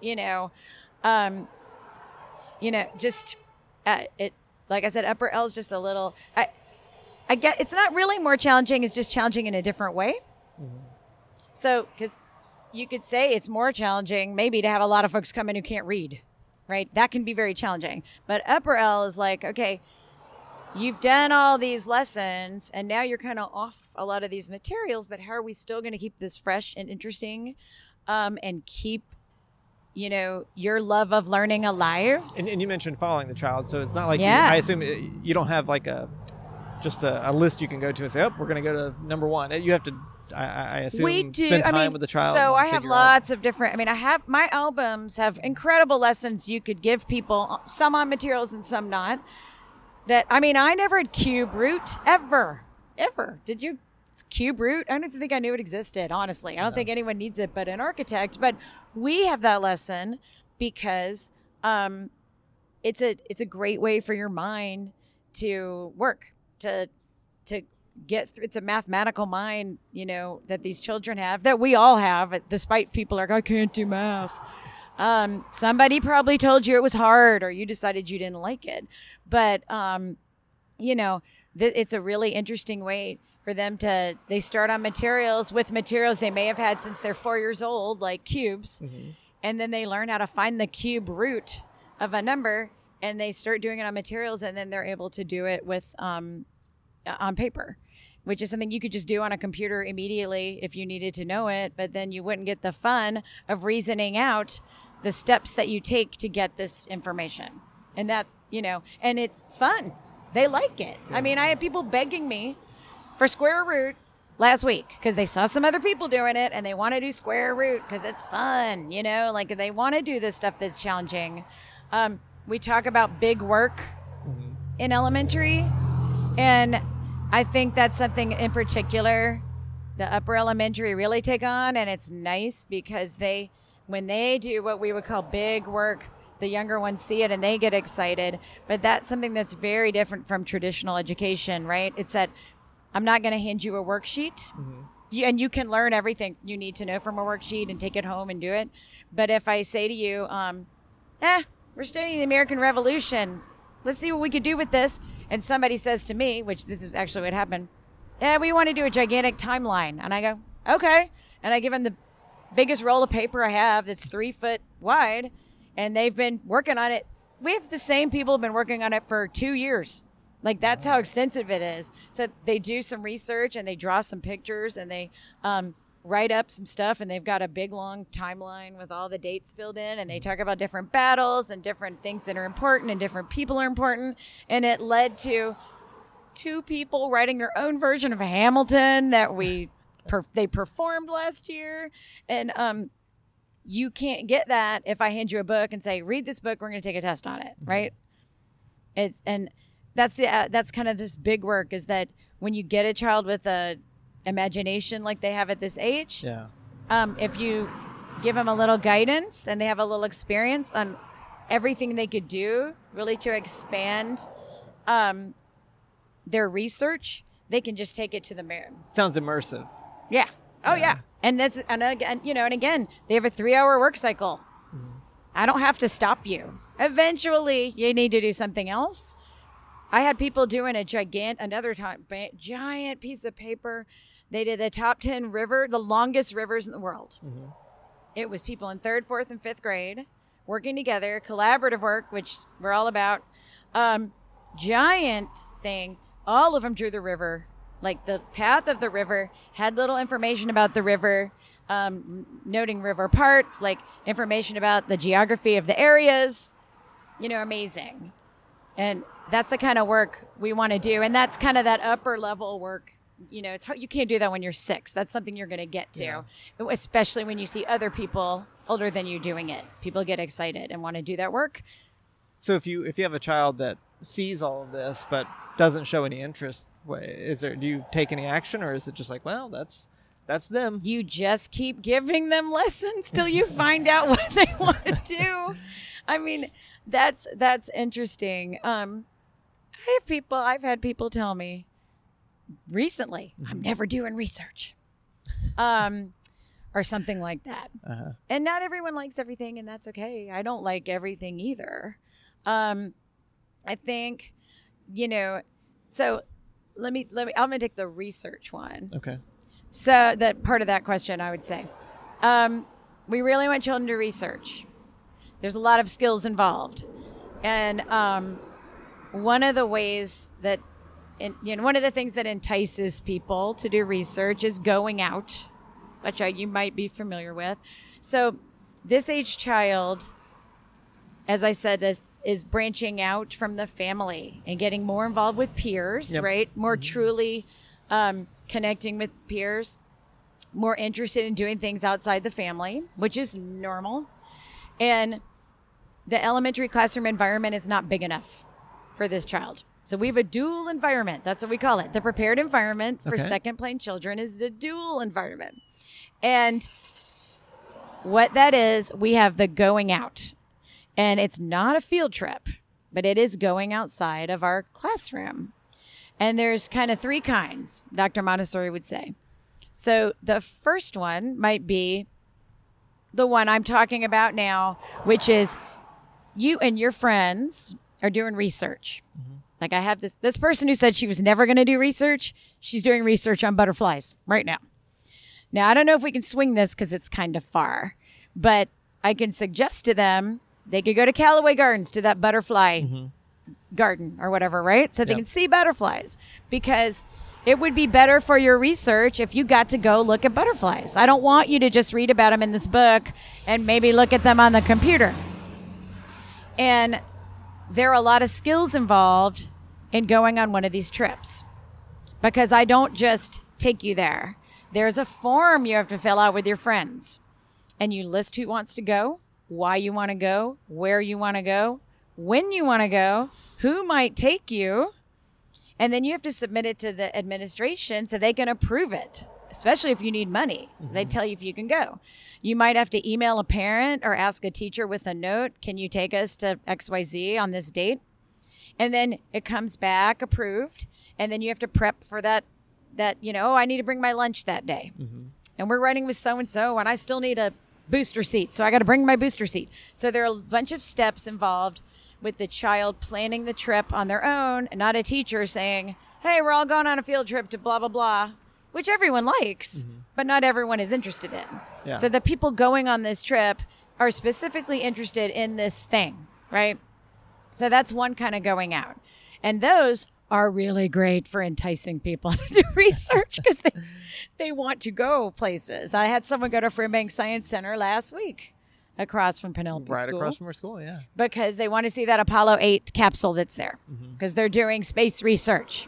B: just it. Like I said, upper L is just a little. I get it's not really more challenging. It's just challenging in a different way. Mm-hmm. So, because you could say it's more challenging, maybe, to have a lot of folks come in who can't read, right? That can be very challenging. But upper L is like, okay, you've done all these lessons, and now you're kind of off a lot of these materials, but how are we still going to keep this fresh and interesting, and keep, your love of learning alive?
A: And you mentioned following the child, so it's not like I assume you don't have like just a list you can go to and say, we're going to go to number one. You have to, I assume,
B: we do.
A: spend time with the child.
B: So I have lots of different, my albums have incredible lessons you could give people, some on materials and some not. I never had cube root ever. Did you? Cube root? I don't even think I knew it existed, honestly. I don't think anyone needs it but an architect. But we have that lesson because it's a great way for your mind to work, to get through. It's a mathematical mind, that these children have, that we all have, despite people like, I can't do math. Somebody probably told you it was hard, or you decided you didn't like it. But, it's a really interesting way for them they start on materials they may have had since they're 4 years old, like cubes. Mm-hmm. And then they learn how to find the cube root of a number, and they start doing it on materials, and then they're able to do it with, on paper, which is something you could just do on a computer immediately if you needed to know it, but then you wouldn't get the fun of reasoning out the steps that you take to get this information. And that's, and it's fun. They like it. Yeah. I had people begging me for square root last week because they saw some other people doing it, and they want to do square root because it's fun, like they want to do this stuff that's challenging. We talk about big work in elementary, and I think that's something in particular the upper elementary really take on, and it's nice because when they do what we would call big work, the younger ones see it and they get excited. But that's something that's very different from traditional education, right? It's that I'm not going to hand you a worksheet, and you can learn everything you need to know from a worksheet and take it home and do it. But if I say to you, we're studying the American Revolution, let's see what we could do with this. And somebody says to me, which this is actually what happened, we want to do a gigantic timeline. And I go, okay. And I give them the biggest roll of paper I have that's 3 foot wide, and they've been working on it. We have the same people have been working on it for 2 years. Like, that's how extensive it is. So they do some research, and they draw some pictures, and they write up some stuff, and they've got a big, long timeline with all the dates filled in, and they talk about different battles and different things that are important, and different people are important. And it led to 2 people writing their own version of Hamilton that they performed last year. And you can't get that if I hand you a book and say, read this book, we're going to take a test on it, right? That's kind of this big work, is that when you get a child with a imagination like they have at this age, if you give them a little guidance and they have a little experience on everything they could do really to expand their research, they can just take it to the moon.
A: Sounds immersive.
B: Yeah. Oh yeah. And again, they have a 3-hour work cycle. I don't have to stop you. Eventually you need to do something else. I had people doing giant piece of paper. They did the top 10 the longest rivers in the world. Mm-hmm. It was people in 3rd, 4th, and 5th grade working together, collaborative work, which we're all about. Giant thing. All of them drew the river, like the path of the river, had little information about the river, noting river parts, like information about the geography of the areas. Amazing. And that's the kind of work we want to do. And that's kind of that upper level work. It's hard, you can't do that when you're 6. That's something you're going to get to, especially when you see other people older than you doing it. People get excited and want to do that work.
A: So if you have a child that sees all of this but doesn't show any interest, do you take any action, or is it just like, well, that's them?
B: You just keep giving them lessons till you find out what they want to do. That's interesting. I've had people tell me recently, I'm never doing research. Or something like that. And not everyone likes everything, and that's okay. I don't like everything either. I think, so let me, I'm going to take the research one.
A: Okay.
B: So that part of that question, I would say, we really want children to research. There's a lot of skills involved. And one of the ways that, one of the things that entices people to do research is going out, which you might be familiar with. So this age child, as I said, is branching out from the family and getting more involved with peers, right? More truly connecting with peers, more interested in doing things outside the family, which is normal. And the elementary classroom environment is not big enough for this child. So we have a dual environment. That's what we call it. The prepared environment for second plane children is a dual environment. And what that is, we have the going out. And it's not a field trip, but it is going outside of our classroom. And there's kind of three kinds, Dr. Montessori would say. So the first one might be the one I'm talking about now, which is you and your friends are doing research. Like I have this person who said she was never going to do research. She's doing research on butterflies right now. Now, I don't know if we can swing this because it's kind of far, but I can suggest to them they could go to Callaway Gardens to that butterfly garden or whatever, right? So they can see butterflies, because it would be better for your research if you got to go look at butterflies. I don't want you to just read about them in this book and maybe look at them on the computer. And there are a lot of skills involved in going on one of these trips, because I don't just take you there. There's a form you have to fill out with your friends, and you list who wants to go, why you want to go, where you want to go, when you want to go, who might take you, and then you have to submit it to the administration so they can approve it, especially if you need money. They tell you if you can go. You might have to email a parent or ask a teacher with a note, can you take us to XYZ on this date? And then it comes back approved, and then you have to prep for that, I need to bring my lunch that day. And we're riding with so-and-so, and I still need a booster seat, so I got to bring my booster seat. So there are a bunch of steps involved with the child planning the trip on their own, and not a teacher saying, hey, we're all going on a field trip to blah, blah, blah, which everyone likes, but not everyone is interested in. Yeah. So the people going on this trip are specifically interested in this thing, right? So that's one kind of going out. And those are really great for enticing people to do research, because they want to go places. I had someone go to Fairbanks Science Center last week across from Penelope School.
A: Right across from our school, yeah.
B: Because they want to see that Apollo 8 capsule that's there, because they're doing space research.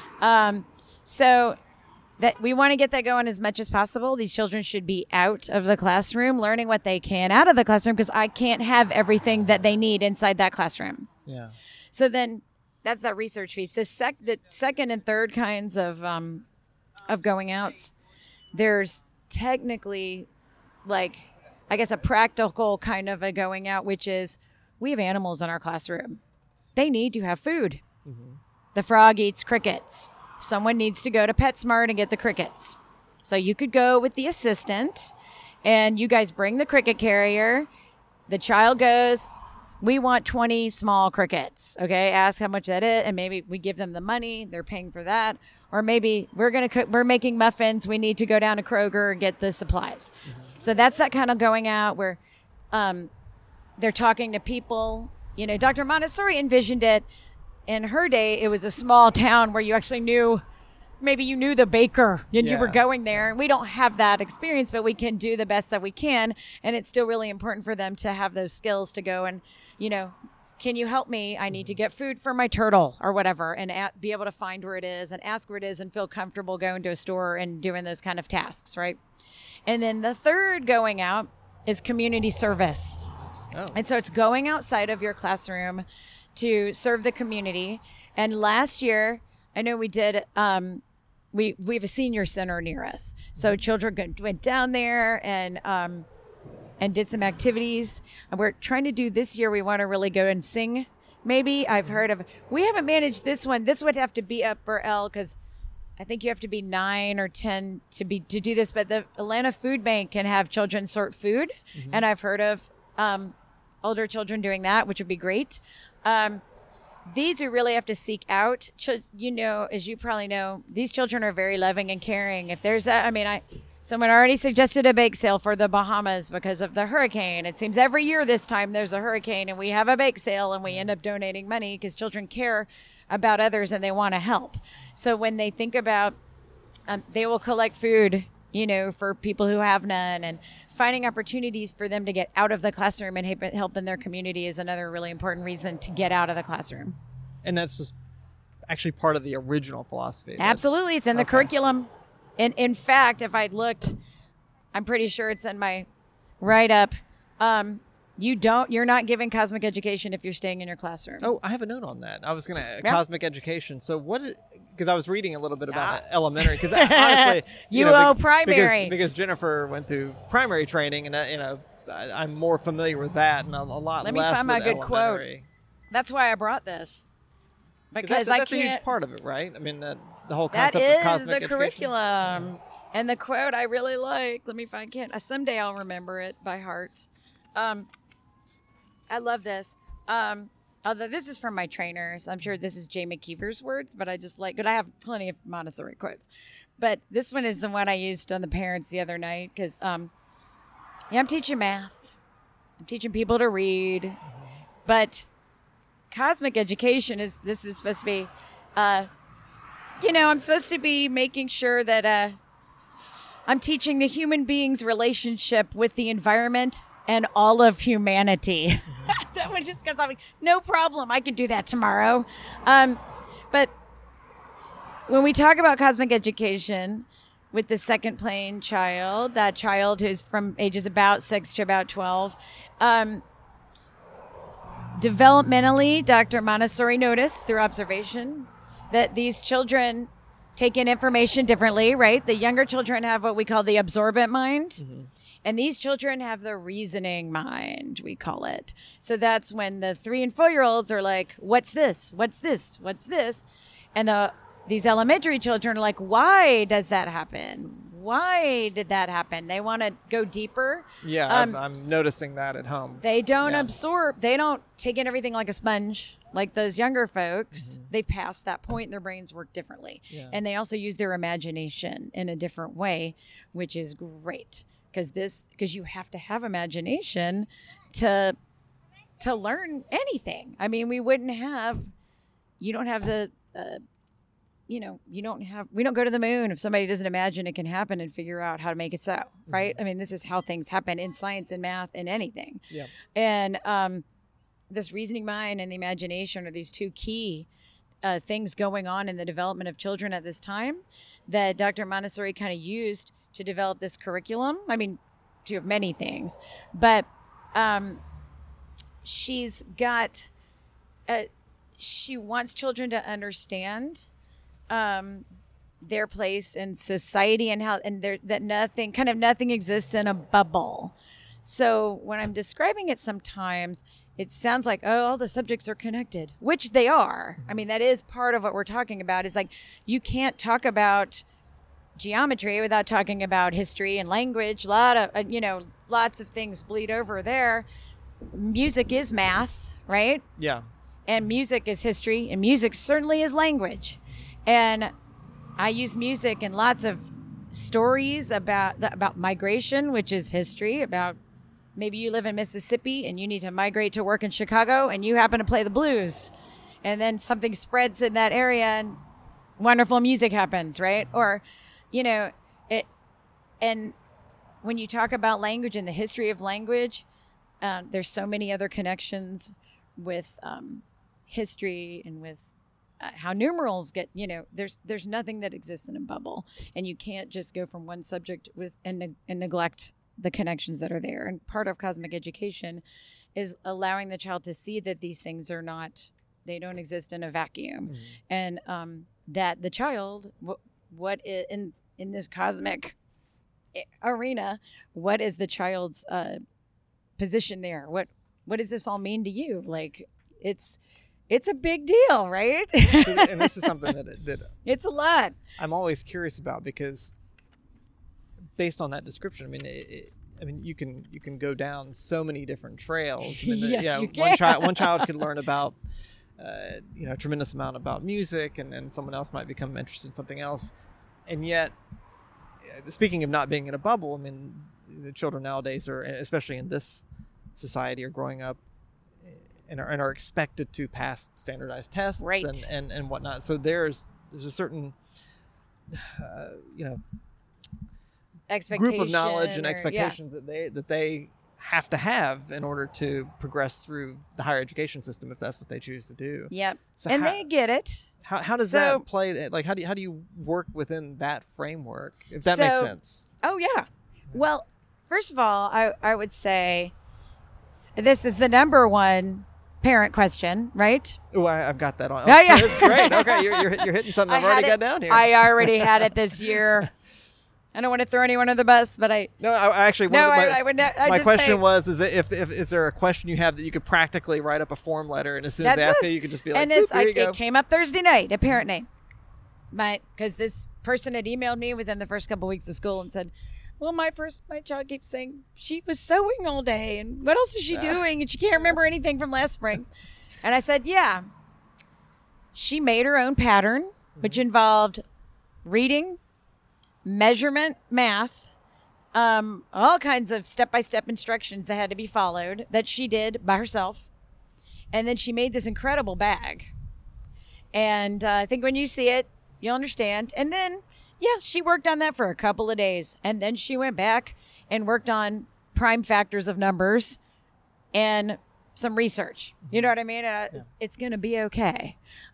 B: So that we want to get that going as much as possible. These children should be out of the classroom, learning what they can out of the classroom, because I can't have everything that they need inside that classroom. Yeah. So then that's that research piece. The second and third kinds of going outs, there's technically, like, I guess, a practical kind of a going out, which is we have animals in our classroom. They need to have food. The frog eats crickets. Someone needs to go to PetSmart and get the crickets. So you could go with the assistant, and you guys bring the cricket carrier. The child goes, we want 20 small crickets. Okay, ask how much that is, and maybe we give them the money. They're paying for that. Or maybe we're making muffins. We need to go down to Kroger and get the supplies. So that's that kind of going out where they're talking to people. Dr. Montessori envisioned it. In her day, it was a small town where you actually knew, maybe you knew the baker and you were going there. And we don't have that experience, but we can do the best that we can. And it's still really important for them to have those skills to go and, can you help me? I need to get food for my turtle or whatever, and be able to find where it is and ask where it is and feel comfortable going to a store and doing those kind of tasks, right? And then the third going out is community service. Oh. And so it's going outside of your classroom to serve the community. And last year, I know we did, we have a senior center near us. So children went down there and did some activities. And we're trying to do this year, we want to really go and sing. Maybe I've heard of, we haven't managed this one. This would have to be Upper L, because I think you have to be 9 or 10 to do this, but the Atlanta Food Bank can have children sort food, and I've heard of older children doing that, which would be great. These you really have to seek out. As you probably know, these children are very loving and caring. If there's someone already suggested a bake sale for the Bahamas because of the hurricane. It seems every year this time there's a hurricane and we have a bake sale and we end up donating money because children care about others and they want to help. So when they think about, they will collect food, for people who have none, and finding opportunities for them to get out of the classroom and help in their community is another really important reason to get out of the classroom.
A: And that's just actually part of the original philosophy.
B: Absolutely. It's in the curriculum. And in fact, if I'd looked, I'm pretty sure it's in my write-up. You're not giving cosmic education if you're staying in your classroom.
A: Oh, I have a note on that. I was going to, cosmic education. So because I was reading a little bit about elementary, because honestly,
B: primary.
A: Because Jennifer went through primary training, and I'm more familiar with that, and a lot
B: Let
A: less
B: me find my
A: with
B: good
A: elementary.
B: quote. That's why I brought this. Because
A: that's a huge part of it, right? I mean, the whole concept
B: that is
A: of cosmic
B: the
A: education.
B: curriculum. And the quote I really like. Let me find. Someday I'll remember it by heart. I love this. Although this is from my trainers. I'm sure this is Jay McKeever's words, but I have plenty of Montessori quotes. But this one is the one I used on the parents the other night because I'm teaching math. I'm teaching people to read. But cosmic education is supposed to be, I'm supposed to be making sure that I'm teaching the human being's relationship with the environment and all of humanity. That one just goes on. No problem. I can do that tomorrow. But when we talk about cosmic education with the second plane child, that child who's from ages about 6 to about 12, developmentally, Dr. Montessori noticed through observation that these children take in information differently, right? The younger children have what we call the absorbent mind. Mm-hmm. And these children have the reasoning mind, we call it. So that's when the 3 and 4-year-olds are like, what's this? What's this? What's this? And these elementary children are like, why does that happen? Why did that happen? They want to go deeper.
A: Yeah, I'm noticing that at home.
B: They don't absorb. They don't take in everything like a sponge like those younger folks. Mm-hmm. They've passed that point. Their brains work differently. Yeah. And they also use their imagination in a different way, which is great. Because you have to have imagination to learn anything. I mean, we don't have the, we don't go to the moon if somebody doesn't imagine it can happen and figure out how to make it so, right? Mm-hmm. I mean, this is how things happen in science and math and anything. Yeah. And this reasoning mind and the imagination are these 2 key things going on in the development of children at this time that Dr. Montessori kind of used to develop this curriculum. I mean, to have many things, but she's got, she wants children to understand their place in society and how, and that nothing exists in a bubble. So when I'm describing it sometimes, it sounds like, all the subjects are connected, which they are. I mean, that is part of what we're talking about. Is like, you can't talk about geometry without talking about history and language. Lots of things bleed over there. Music is math, right? Yeah. And music is history, and music certainly is language. And I use music in lots of stories about migration, which is history, about maybe you live in Mississippi and you need to migrate to work in Chicago and you happen to play the blues. And then something spreads in that area and wonderful music happens, right? Or and when you talk about language and the history of language, there's so many other connections with history and with how numerals get, there's nothing that exists in a bubble, and you can't just go from one subject and neglect the connections that are there. And part of cosmic education is allowing the child to see that these things they don't exist in a vacuum. Mm-hmm. And that the child, what is, in this cosmic arena, what is the child's position there? What does this all mean to you? Like, it's a big deal, right?
A: And this is something that
B: it's a lot.
A: I'm always curious about, because based on that description, I mean, you can go down so many different trails. I mean,
B: Yes, you can.
A: One child could learn about, a tremendous amount about music, and then someone else might become interested in something else. And yet, speaking of not being in a bubble, I mean, the children nowadays are, especially in this society, are growing up and are expected to pass standardized tests,
B: right,
A: and whatnot. So there's a certain, group of knowledge and expectations that they have to have in order to progress through the higher education system, if that's what they choose to do.
B: Yep.
A: So
B: and they get it.
A: How does that play? Like, how do you work within that framework, if that makes sense?
B: Oh yeah. Well, first of all, I would say this is the number one parent question, right?
A: Oh, I've got that on.
B: Oh, yeah.
A: It's great. Okay, you're hitting something I've already got down here.
B: I already had it this year. I don't want to throw anyone under the bus, but I
A: actually my question was: is there a question you have that you could practically write up a form letter, and as soon as they ask you could just be like,
B: it came up Thursday night, a parent name, because this person had emailed me within the first couple of weeks of school and said, well, my child keeps saying she was sewing all day, and what else is she doing? And she can't remember anything from last spring. And I said, yeah, she made her own pattern, which involved reading, measurement, math, all kinds of step-by-step instructions that had to be followed that she did by herself. And then she made this incredible bag. And I think when you see it, you'll understand. And then, yeah, she worked on that for a couple of days. And then she went back and worked on prime factors of numbers and some research. You know what I mean? It's going to be okay.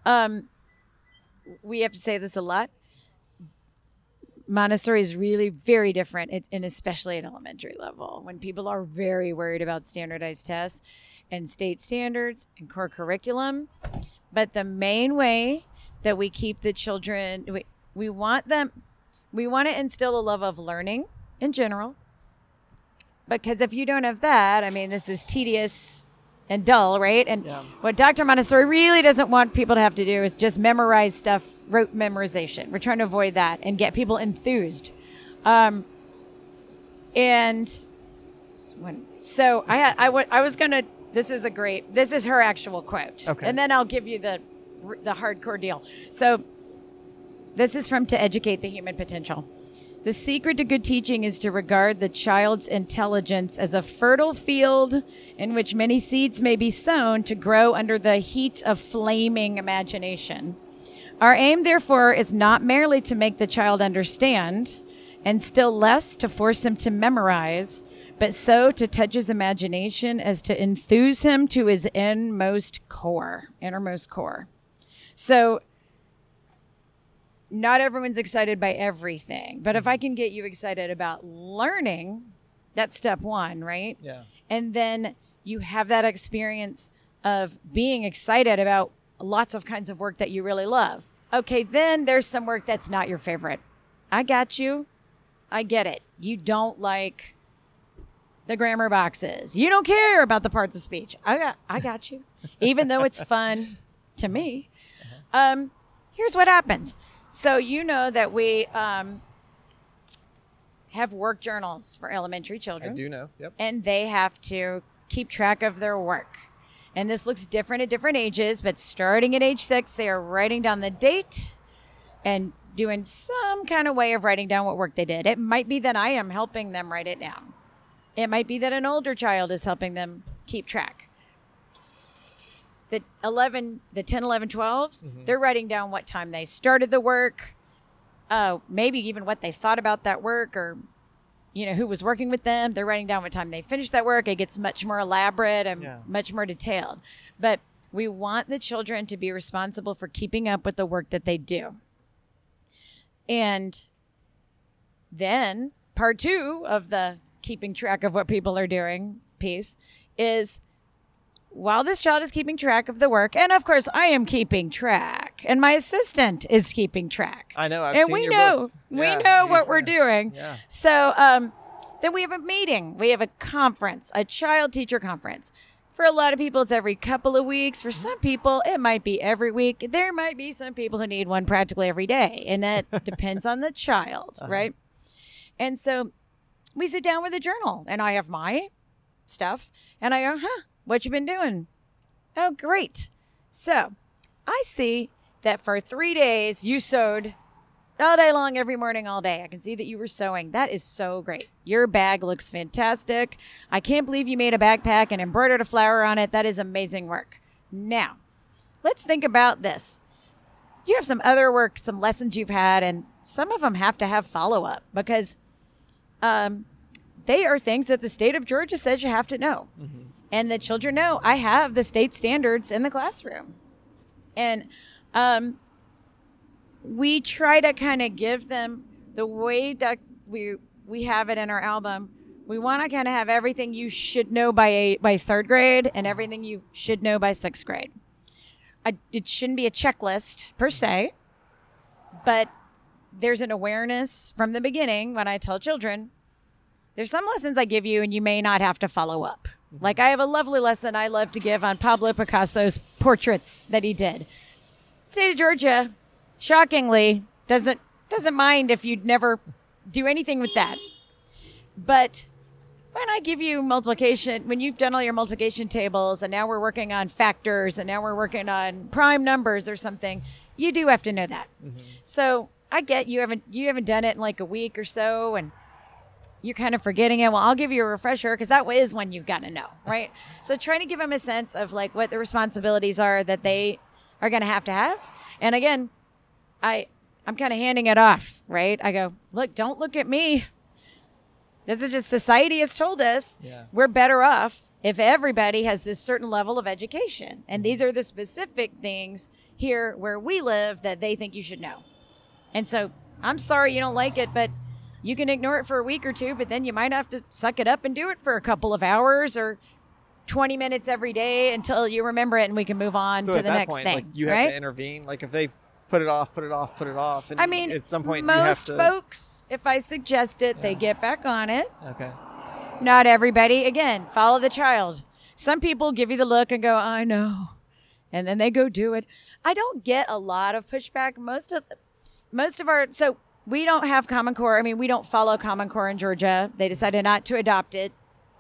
B: We have to say this a lot. Montessori is really very different, and especially at elementary level, when people are very worried about standardized tests and state standards and core curriculum. But the main way that we keep the children, we want to instill a love of learning in general. Because if you don't have that, I mean, this is tedious and dull, right? And what Dr. Montessori really doesn't want people to have to do is just memorize stuff, rote memorization. We're trying to avoid that and get people enthused. So I was going to, this is her actual quote.
A: Okay.
B: And then I'll give you the hardcore deal. So this is from To Educate the Human Potential. The secret to good teaching is to regard the child's intelligence as a fertile field in which many seeds may be sown to grow under the heat of flaming imagination. Our aim, therefore, is not merely to make the child understand, and still less to force him to memorize, but so to touch his imagination as to enthuse him to his innermost core. So, not everyone's excited by everything, but if I can get you excited about learning, that's step one, right?
A: Yeah.
B: And then you have that experience of being excited about lots of kinds of work that you really love. Okay, then there's some work that's not your favorite. I got you. I get it. You don't like the grammar boxes. You don't care about the parts of speech. I got you. Even though it's fun to me. Here's what happens. So you know that we have work journals for elementary children.
A: I do know, yep.
B: And they have to keep track of their work. And this looks different at different ages, but starting at age 6, they are writing down the date and doing some kind of way of writing down what work they did. It might be that I am helping them write it down. It might be that an older child is helping them keep track. The 10, 11, 12s, they're writing down what time they started the work, maybe even what they thought about that work, or, who was working with them. They're writing down what time they finished that work. It gets much more elaborate and much more detailed. But we want the children to be responsible for keeping up with the work that they do. And then part 2 of the keeping track of what people are doing piece is, while this child is keeping track of the work, and of course I am keeping track, and my assistant is keeping track.
A: I know, I've
B: and
A: seen
B: we
A: your
B: know
A: books.
B: we know what we're doing.
A: Yeah.
B: So then we have a meeting, we have a conference, a child teacher conference. For a lot of people, it's every couple of weeks. For some people, it might be every week. There might be some people who need one practically every day, and that depends on the child, right? And so we sit down with a journal, and I have my stuff, and I go, what you been doing? Oh, great. So I see that for 3 days you sewed all day long, every morning, all day. I can see that you were sewing. That is so great. Your bag looks fantastic. I can't believe you made a backpack and embroidered a flower on it. That is amazing work. Now, let's think about this. You have some other work, some lessons you've had, and some of them have to have follow-up because they are things that the state of Georgia says you have to know. Mm-hmm. And the children know I have the state standards in the classroom. And we try to kind of give them the way that we have it in our album. We want to kind of have everything you should know by third grade and everything you should know by sixth grade. It shouldn't be a checklist per se, but there's an awareness from the beginning when I tell children, there's some lessons I give you and you may not have to follow up. Mm-hmm. Like I have a lovely lesson I love to give on Pablo Picasso's portraits that he did. State of Georgia, shockingly, doesn't mind if you'd never do anything with that. But when I give you multiplication, when you've done all your multiplication tables and now we're working on factors and now we're working on prime numbers or something, you do have to know that. Mm-hmm. So I get you haven't done it in like a week or so and you're kind of forgetting it. Well, I'll give you a refresher because that is when you've got to know, right? So trying to give them a sense of like what the responsibilities are that they are going to have. And again, I'm kind of handing it off, right? I go, look, don't look at me. This is just society has told us we're better off if everybody has this certain level of education. And these are the specific things here where we live that they think you should know. And so I'm sorry you don't like it, but you can ignore it for a week or two, but then you might have to suck it up and do it for a couple of hours or 20 minutes every day until you remember it and we can move on to the next
A: point,
B: thing.
A: Like you have to intervene. Like if they put it off. And
B: I mean,
A: at some point
B: most
A: you have to...
B: folks, if I suggest it, they get back on it.
A: Okay.
B: Not everybody. Again, follow the child. Some people give you the look and go, I know. And then they go do it. I don't get a lot of pushback. Most of our, so we don't have Common Core. I mean, we don't follow Common Core in Georgia. They decided not to adopt it.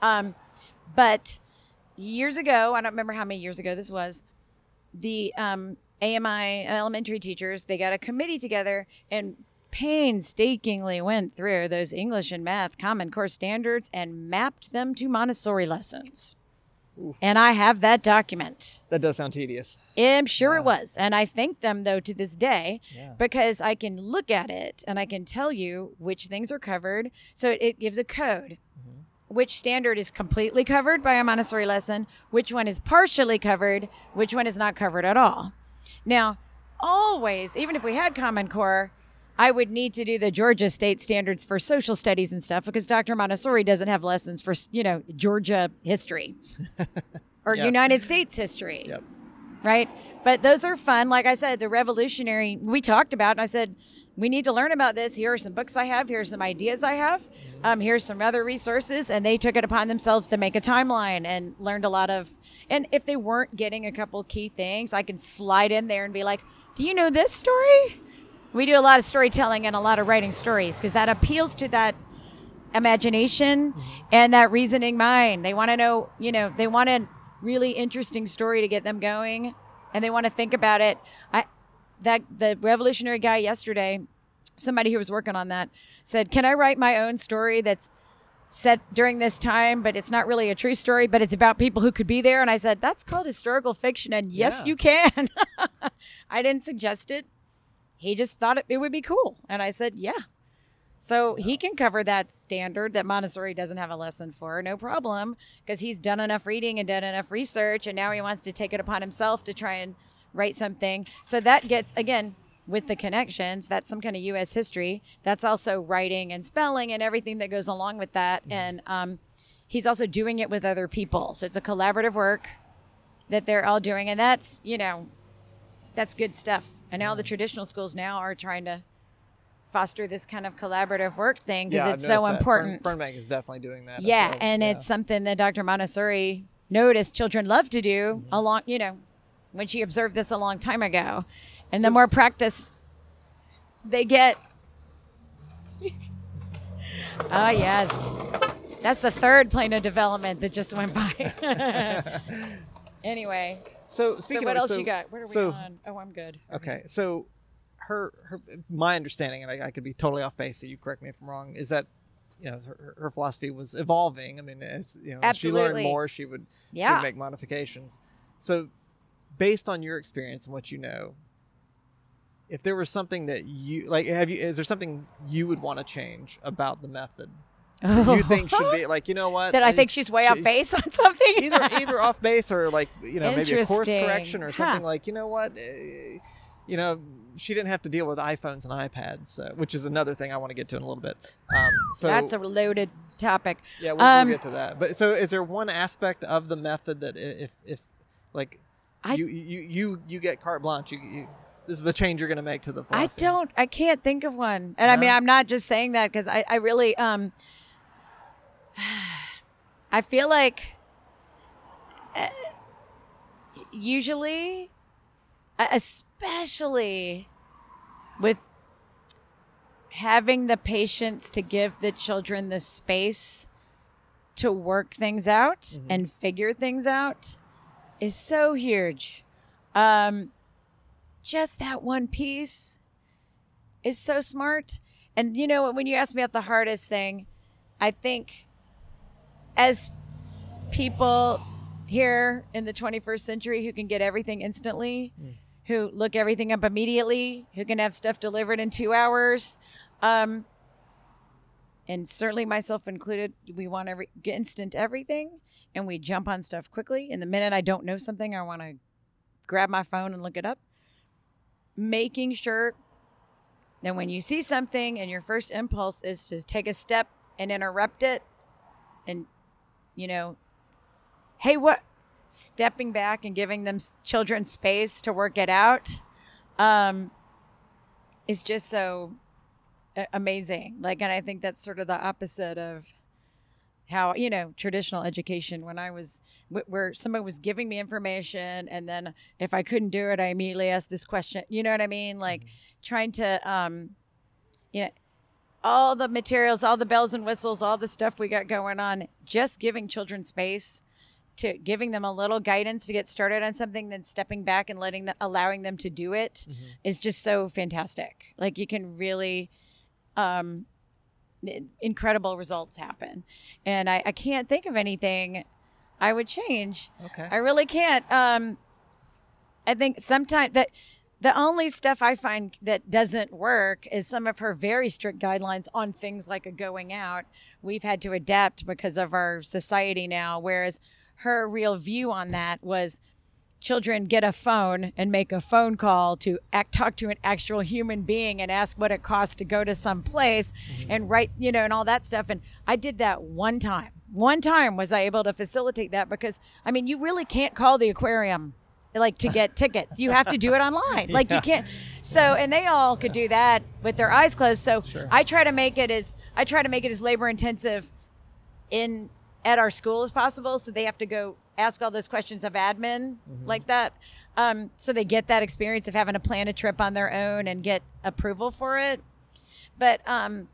B: But years ago, I don't remember how many years ago this was, the AMI elementary teachers, they got a committee together and painstakingly went through those English and math Common Core standards and mapped them to Montessori lessons. Oof. And I have that document.
A: That does sound tedious.
B: I'm sure it was. And I thank them, though, to this day, because I can look at it and I can tell you which things are covered. So it gives a code. Mm-hmm. Which standard is completely covered by a Montessori lesson, which one is partially covered, which one is not covered at all. Now, always, even if we had Common Core, I would need to do the Georgia state standards for social studies and stuff because Dr. Montessori doesn't have lessons for, Georgia history or United States history, right? But those are fun. Like I said, the revolutionary, we talked about, and I said, we need to learn about this. Here are some books I have. Here's some ideas I have. Here's some other resources. And they took it upon themselves to make a timeline and learned a lot of, and if they weren't getting a couple key things, I can slide in there and be like, do you know this story? We do a lot of storytelling and a lot of writing stories because that appeals to that imagination and that reasoning mind. They want to know, they want a really interesting story to get them going and they want to think about it. The revolutionary guy yesterday, somebody who was working on that said, can I write my own story that's set during this time, but it's not really a true story, but it's about people who could be there? And I said, that's called historical fiction. And yes, you can. I didn't suggest it. He just thought it would be cool. And I said, yeah. So he can cover that standard that Montessori doesn't have a lesson for, no problem, because he's done enough reading and done enough research, and now he wants to take it upon himself to try and write something. So that gets, again, with the connections, that's some kind of U.S. history. That's also writing and spelling and everything that goes along with that. And he's also doing it with other people. So it's a collaborative work that they're all doing. And that's, that's good stuff. And now the traditional schools now are trying to foster this kind of collaborative work thing because it's so important.
A: Fernbank is definitely doing that.
B: It's something that Dr. Montessori noticed children love to do when she observed this a long time ago. And the more practice they get. Oh, yes. That's the third plane of development that just went by. Anyway.
A: So speaking
B: what
A: of
B: else
A: so,
B: you got? Where are we
A: so,
B: on? Oh, I'm good.
A: Okay. So my understanding, and I could be totally off base, so you correct me if I'm wrong, is that, her philosophy was evolving. I mean, as she learned more, she would make modifications. So based on your experience and what you know, if there was something that you like, is there something you would want to change about the method that you think should be like, you know what?
B: That I think she's way off base on something.
A: either off base or like, maybe a course correction or something like, you know what? She didn't have to deal with iPhones and iPads, which is another thing I want to get to in a little bit. So
B: that's a loaded topic.
A: Yeah, we'll get to that. But so is there one aspect of the method that if like you get carte blanche, this is the change you're going to make to the philosophy?
B: I can't think of one. And I mean, I'm not just saying that because I really, I feel like usually, especially with having the patience to give the children the space to work things out and figure things out is so huge. Just that one piece is so smart. And when you ask me about the hardest thing, I think as people here in the 21st century who can get everything instantly, who look everything up immediately, who can have stuff delivered in 2 hours, and certainly myself included, we want instant everything, and we jump on stuff quickly. And the minute I don't know something, I want to grab my phone and look it up. Making sure that when you see something and your first impulse is to take a step and interrupt it and, hey, what? Stepping back and giving them children space to work it out is just so amazing. And I think that's sort of the opposite of how, traditional education, when I was, where somebody was giving me information and then if I couldn't do it, I immediately asked this question. You know what I mean? Trying to, all the materials, all the bells and whistles, all the stuff we got going on, just giving children space, to giving them a little guidance to get started on something, then stepping back and allowing them to do it is just so fantastic. You can really, incredible results happen. And I can't think of anything I would change.
A: Okay.
B: I really can't. I think sometimes that the only stuff I find that doesn't work is some of her very strict guidelines on things like a going out. We've had to adapt because of our society now, whereas her real view on that was children get a phone and make a phone call to talk to an actual human being and ask what it costs to go to some place and write, and all that stuff. And I did that one time. One time was I able to facilitate that because, you really can't call the aquarium to get tickets. You have to do it online. You can't. So, and they all could do that with their eyes closed. So sure. I try to make it as labor intensive at our school as possible. So they have to go ask all those questions of admin like that. So they get that experience of having to plan a trip on their own and get approval for it. But, I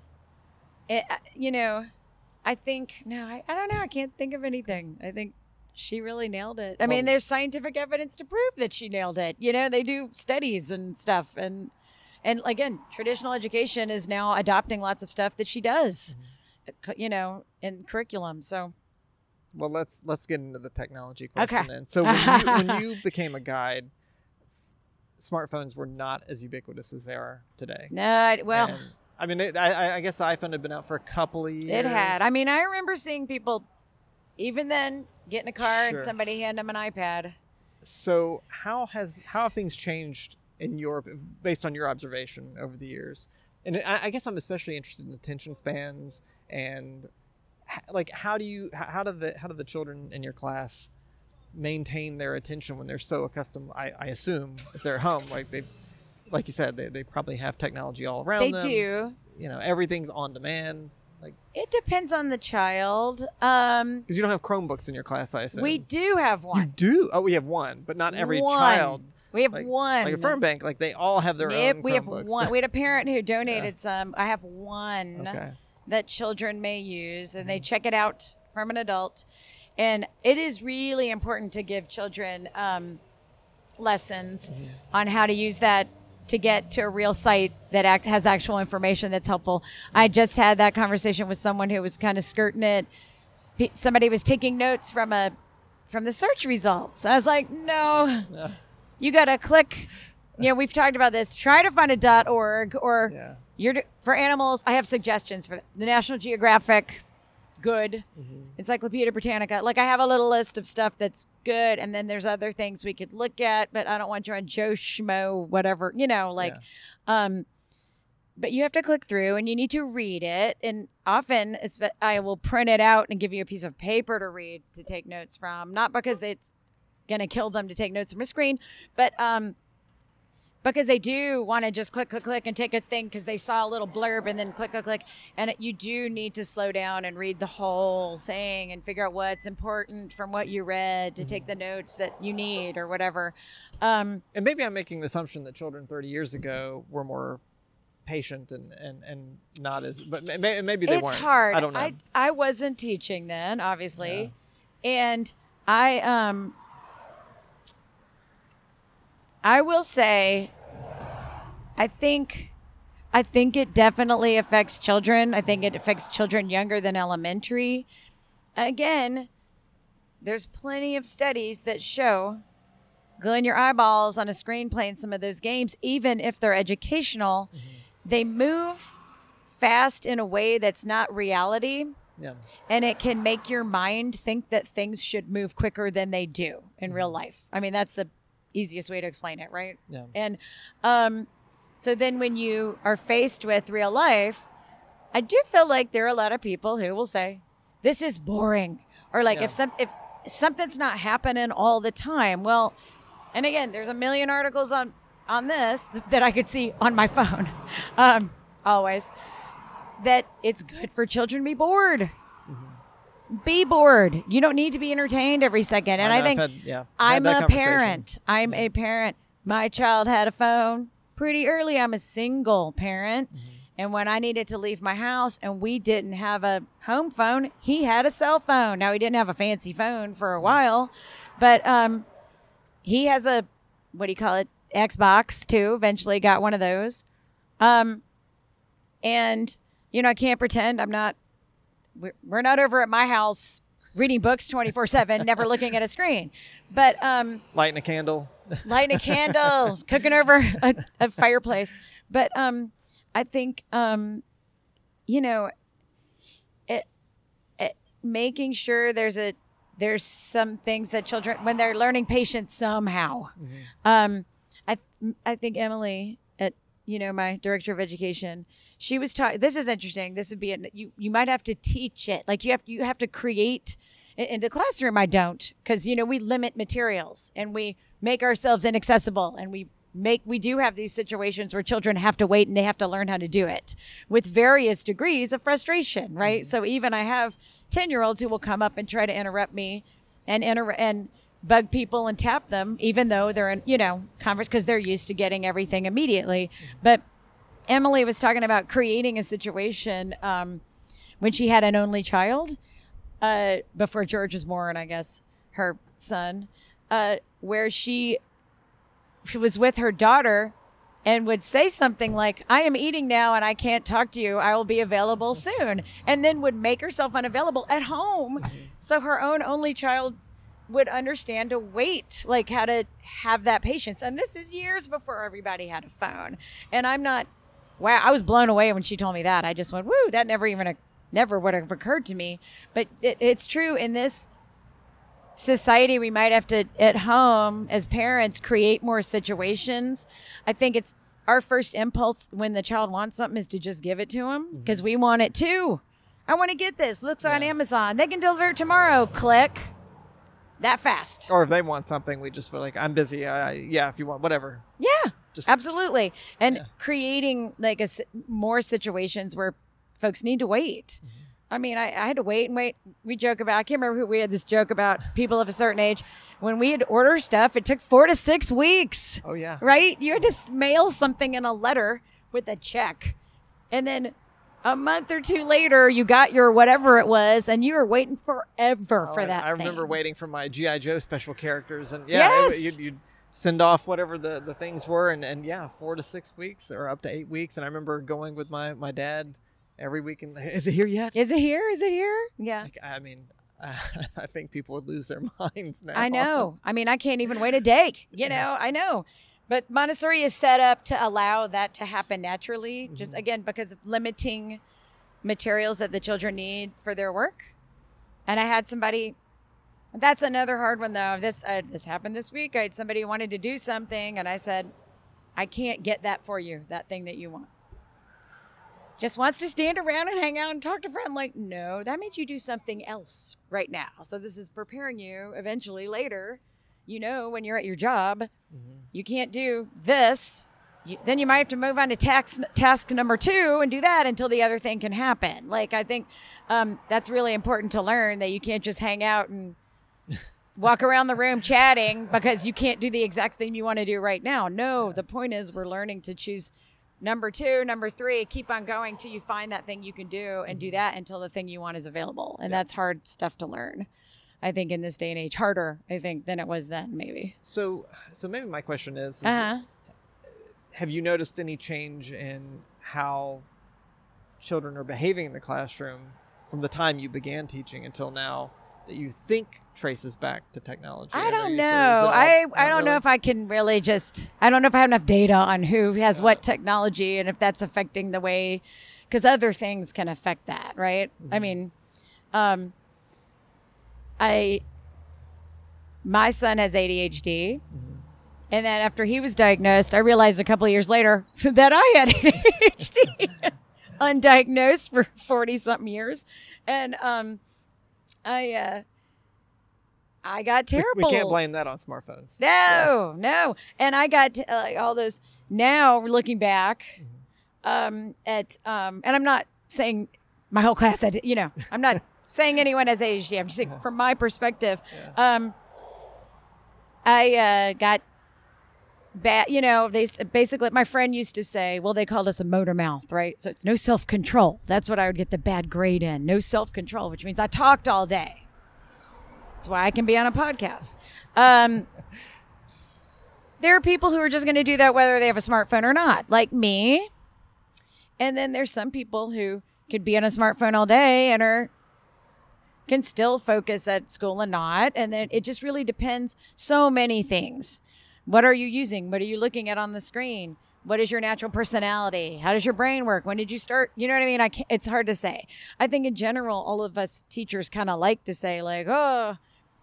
B: think, I don't know. I can't think of anything. I think she really nailed it. I mean, there's scientific evidence to prove that she nailed it. They do studies and stuff. And again, traditional education is now adopting lots of stuff that she does, in curriculum. So.
A: Well, let's get into the technology question then. So when you became a guide, smartphones were not as ubiquitous as they are today.
B: No, well.
A: And, I guess the iPhone had been out for a couple of years.
B: It had. I remember seeing people, even then, get in a car and somebody hand them an iPad.
A: So how have things changed in Europe based on your observation over the years? And I guess I'm especially interested in attention spans and how do the children in your class maintain their attention when they're so accustomed? I assume if they're at home, like you said, they probably have technology all around them.
B: They do.
A: Everything's on demand. Like,
B: It depends on the child.
A: because you don't have Chromebooks in your class, I assume.
B: We do have one.
A: You do? Oh, we have one, but not every
B: One.
A: child.
B: We have
A: Like-
B: one.
A: Like a Fernbank, like they all have their
B: Yep,
A: own
B: we have
A: Chromebooks.
B: one. We had a parent who donated some. I have one
A: Okay.
B: that children may use, and they check it out from an adult. And it is really important to give children lessons on how to use that to get to a real site that has actual information that's helpful. I just had that conversation with someone who was kind of skirting it. Somebody was taking notes from the search results. I was like, no,
A: Yeah.
B: you got to click. We've talked about this. Try to find a .org or
A: Yeah.
B: for animals. I have suggestions for the National Geographic. Good. Encyclopedia Britannica. Like, I have a little list of stuff that's good, and then there's other things we could look at, but I don't want you on Joe Schmo, whatever, but you have to click through and you need to read it. And often I will print it out and give you a piece of paper to read, to take notes from, not because it's going to kill them to take notes from a screen, but because they do want to just click, click, click and take a thing because they saw a little blurb and then click, click, click. And you do need to slow down and read the whole thing and figure out what's important from what you read to take the notes that you need or whatever.
A: And maybe I'm making the assumption that children 30 years ago were more patient and not as, but maybe they weren't.
B: It's hard.
A: I don't know.
B: I wasn't teaching then, obviously. Yeah. And I will say, I think it definitely affects children. I think it affects children younger than elementary. Again, there's plenty of studies that show gluing your eyeballs on a screen playing some of those games, even if they're educational, they move fast in a way that's not reality.
A: Yeah.
B: And it can make your mind think that things should move quicker than they do in real life. I mean, that's the easiest way to explain it, right?
A: Yeah.
B: And so then when you are faced with real life, I do feel like there are a lot of people who will say, this is boring. Or like if something's not happening all the time. Well, and again, there's a million articles on this that I could see on my phone always, that it's good for children to be bored. Be bored. You don't need to be entertained every second. And I think I'm a parent. I'm a parent. My child had a phone pretty early. I'm a single parent. And when I needed to leave my house and we didn't have a home phone, he had a cell phone. Now, he didn't have a fancy phone for a while, but he has a, what do you call it, Xbox too. Eventually got one of those. And, I can't pretend we're not over at my house reading books 24/7, never looking at a screen. But
A: lighting a candle,
B: cooking over a fireplace. But I think making sure there's some things that children, when they're learning patience somehow. I think Emily at my director of education, she was talking. This is interesting. This would be you might have to teach it. Like you have to create in the classroom. I don't, because we limit materials and we make ourselves inaccessible, and we do have these situations where children have to wait and they have to learn how to do it with various degrees of frustration, right? So even I have 10-year-olds who will come up and try to interrupt me and bug people and tap them, even though they're in converse, because they're used to getting everything immediately. But Emily was talking about creating a situation when she had an only child before George was born, I guess, her son, where she was with her daughter and would say something like, I am eating now and I can't talk to you. I will be available soon. And then would make herself unavailable at home. So her own only child would understand to wait, like how to have that patience. And this is years before everybody had a phone. And wow, I was blown away when she told me that. I just went, woo, that never would have occurred to me. But it's true in this society, we might have to, at home, as parents, create more situations. I think it's our first impulse when the child wants something is to just give it to them because we want it too. I want to get this. Looks on Amazon. They can deliver it tomorrow. Click. That fast.
A: Or if they want something, we just feel like, I'm busy. If you want, whatever.
B: Yeah, absolutely. And creating like more situations where folks need to wait. I mean, I had to wait and wait. We joke about, I can't remember who we had this joke about people of a certain age. When we had to order stuff, it took 4 to 6 weeks.
A: Oh, yeah.
B: Right? You had to mail something in a letter with a check. And then a month or two later, you got your whatever it was, and you were waiting forever for that
A: I remember
B: thing.
A: waiting for my G.I. Joe special characters. And
B: Yes.
A: you'd send off whatever the things were. And 4 to 6 weeks or up to 8 weeks. And I remember going with my dad every week. And is it here yet?
B: Is it here? Is it here? Yeah.
A: Like, I mean, I think people would lose their minds now.
B: I know. I mean, I can't even wait a day. You know, I know. But Montessori is set up to allow that to happen naturally, just again, because of limiting materials that the children need for their work. And I had somebody, that's another hard one though. This happened this week. I had somebody who wanted to do something and I said, I can't get that for you, that thing that you want. Just wants to stand around and hang out and talk to friends. I'm like, no, that means you do something else right now. So this is preparing you eventually later. You know, when you're at your job, you can't do this. Then you might have to move on to task number 2 and do that until the other thing can happen. Like, I think that's really important to learn, that you can't just hang out and walk around the room chatting because you can't do the exact thing you want to do right now. No, the point is we're learning to choose number 2, number 3, keep on going till you find that thing you can do and do that until the thing you want is available. And that's hard stuff to learn. I think in this day and age, harder, I think, than it was then, maybe.
A: So maybe my question is
B: Uh-huh.
A: have you noticed any change in how children are behaving in the classroom from the time you began teaching until now that you think traces back to technology?
B: I don't
A: you
B: know.
A: said,
B: I don't know if I can really I don't know if I have enough data on who has what technology and if that's affecting the way, because other things can affect that, right? I mean, my son has ADHD. And then after he was diagnosed, I realized a couple of years later that I had ADHD, undiagnosed for 40-something years. And I got terrible.
A: We can't blame that on smartphones.
B: No. And I got all those, now looking back and I'm not saying my whole class had, I'm not saying anyone has ADHD. I'm just saying from my perspective, I got bad, they basically, my friend used to say, well, they called us a motor mouth, right? So it's no self-control. That's what I would get the bad grade in. No self-control, which means I talked all day. That's why I can be on a podcast. There are people who are just going to do that whether they have a smartphone or not, like me. And then there's some people who could be on a smartphone all day and can still focus at school and not. And then it just really depends. So many things. What are you using? What are you looking at on the screen? What is your natural personality? How does your brain work? When did you start? You know what I mean? It's hard to say. I think in general, all of us teachers kind of like to say like, oh,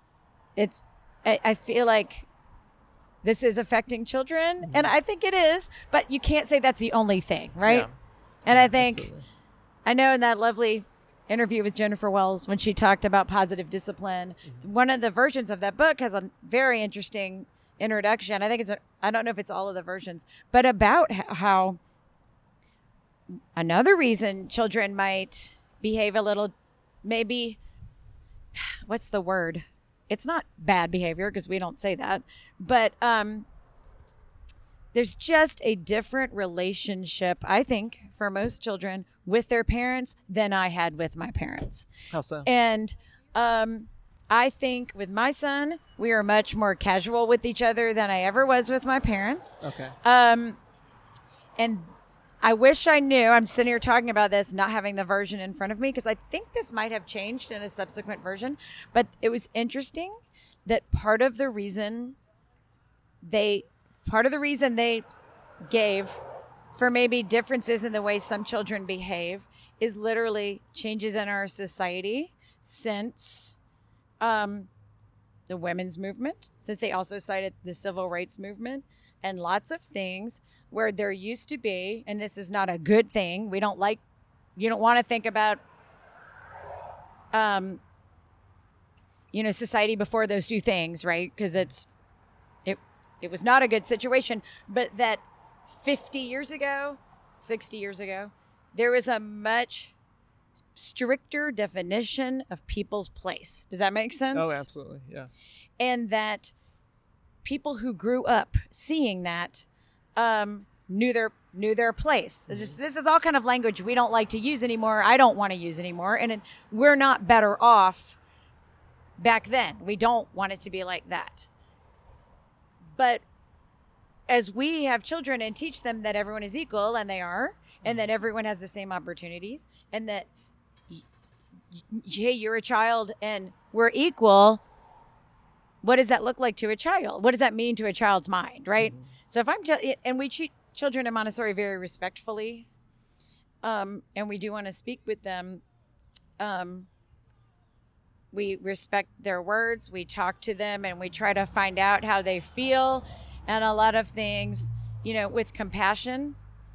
B: I feel like this is affecting children. Mm-hmm. And I think it is, but you can't say that's the only thing, right? Yeah. And I think, absolutely. I know in that lovely interview with Jennifer Wells, when she talked about positive discipline, one of the versions of that book has a very interesting introduction. I think I don't know if it's all of the versions, but about how another reason children might behave a little, maybe, what's the word? It's not bad behavior because we don't say that, but there's just a different relationship, I think, for most children with their parents than I had with my parents.
A: How so?
B: And I think with my son, we are much more casual with each other than I ever was with my parents.
A: Okay.
B: And I wish I knew, I'm sitting here talking about this, not having the version in front of me, because I think this might have changed in a subsequent version. But it was interesting that part of the reason they gave for maybe differences in the way some children behave is literally changes in our society since the women's movement, since they also cited the civil rights movement and lots of things where there used to be, and this is not a good thing. You don't want to think about, society before those two things, right? Because it was not a good situation, but that 50 years ago, 60 years ago, there was a much stricter definition of people's place. Does that make sense?
A: Oh, absolutely. Yeah.
B: And that people who grew up seeing that knew their place. This is all kind of language we don't like to use anymore. I don't want to use anymore. And we're not better off back then. We don't want it to be like that. But as we have children and teach them that everyone is equal, and they are, and that everyone has the same opportunities, and that, hey, you're a child and we're equal, what does that look like to a child? What does that mean to a child's mind, right? Mm-hmm. So if and we treat children in Montessori very respectfully, and we do want to speak with them. We respect their words, we talk to them, and we try to find out how they feel, and a lot of things, with compassion.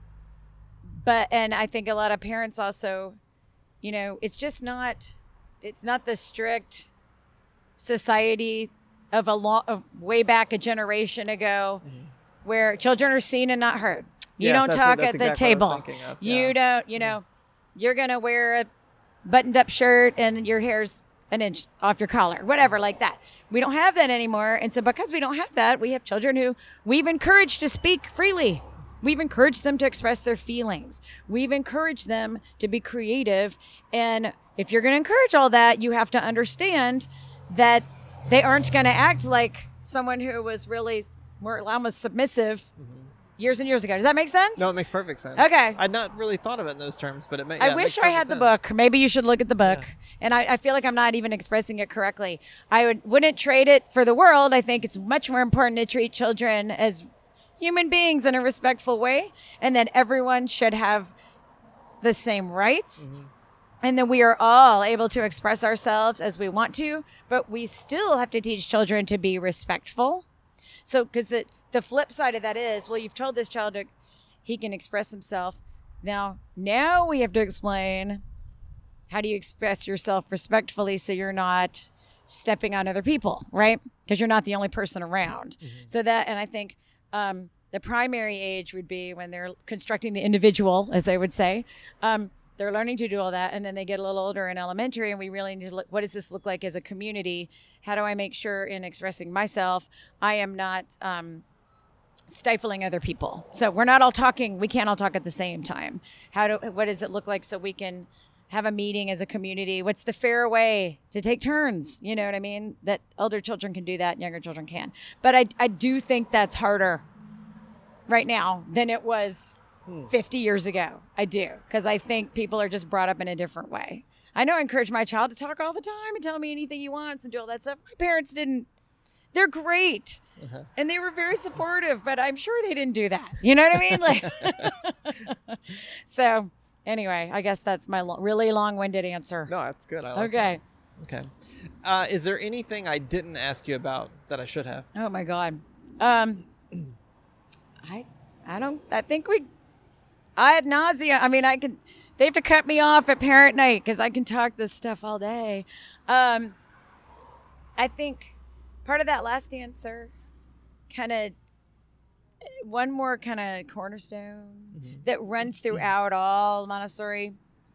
B: And I think a lot of parents also, it's not the strict society of way back a generation ago, mm-hmm. where children are seen and not heard. You don't talk at the table. You don't, you're going to wear a buttoned up shirt and your hair's an inch off your collar, whatever, like that. We don't have that anymore. And so because we don't have that, we have children who we've encouraged to speak freely. We've encouraged them to express their feelings. We've encouraged them to be creative. And if you're going to encourage all that, you have to understand that they aren't going to act like someone who was really more almost submissive years and years ago. Does that make sense?
A: No, it makes perfect sense.
B: Okay.
A: I'd not really thought of it in those terms, but
B: I wish I had the book. Maybe you should look at the book. Yeah. And I feel like I'm not even expressing it correctly. I wouldn't trade it for the world. I think it's much more important to treat children as human beings in a respectful way, and that everyone should have the same rights. Mm-hmm. And that we are all able to express ourselves as we want to, but we still have to teach children to be respectful. So, because the flip side of that is, well, you've told this child he can express himself. Now we have to explain, how do you express yourself respectfully so you're not stepping on other people, right? Because you're not the only person around. Mm-hmm. So that, and I think the primary age would be when they're constructing the individual, as they would say. They're learning to do all that, and then they get a little older in elementary, and we really need to look, what does this look like as a community? How do I make sure in expressing myself, I am not stifling other people? So we can't all talk at the same time. What does it look like so we can have a meeting as a community? What's the fair way to take turns? You know what I mean? That older children can do that and younger children can. But I do think that's harder right now than it was 50 years ago. I do, because I think people are just brought up in a different way. I know I encourage my child to talk all the time and tell me anything he wants and do all that stuff. My parents didn't. They're great. Uh-huh. And they were very supportive, but I'm sure they didn't do that. You know what I mean? So anyway, I guess that's my really long-winded answer.
A: No, that's good. I like
B: that.
A: Okay. Is there anything I didn't ask you about that I should have?
B: Oh my God. I think ad nauseam. I mean, they have to cut me off at parent night because I can talk this stuff all day. I think part of that last answer, kind of one more kind of cornerstone that runs throughout all Montessori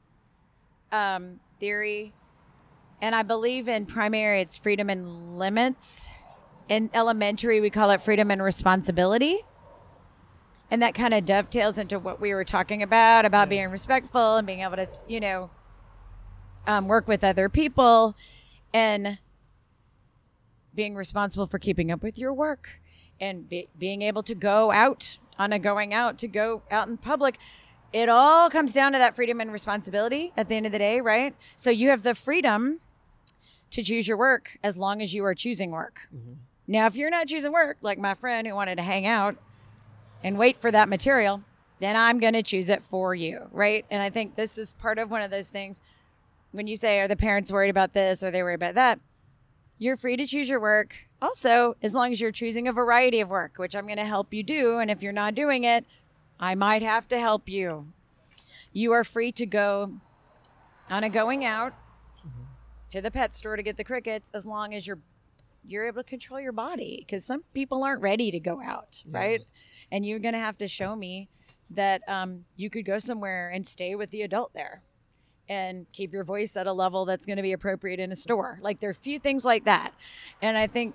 B: theory. And I believe in primary, it's freedom and limits. In elementary, we call it freedom and responsibility. And that kind of dovetails into what we were talking about being respectful and being able to, work with other people and being responsible for keeping up with your work and being able to go out to go out in public. It all comes down to that freedom and responsibility at the end of the day, right? So you have the freedom to choose your work as long as you are choosing work. Mm-hmm. Now, if you're not choosing work, like my friend who wanted to hang out and wait for that material, then I'm going to choose it for you, right? And I think this is part of one of those things when you say, are the parents worried about this? Are they worried about that? You're free to choose your work. Also, as long as you're choosing a variety of work, which I'm going to help you do. And if you're not doing it, I might have to help you. You are free to go on a going out to the pet store to get the crickets as long as you're able to control your body, because some people aren't ready to go out, right? And you're going to have to show me that you could go somewhere and stay with the adult there and keep your voice at a level that's going to be appropriate in a store. Like there are a few things like that. And I think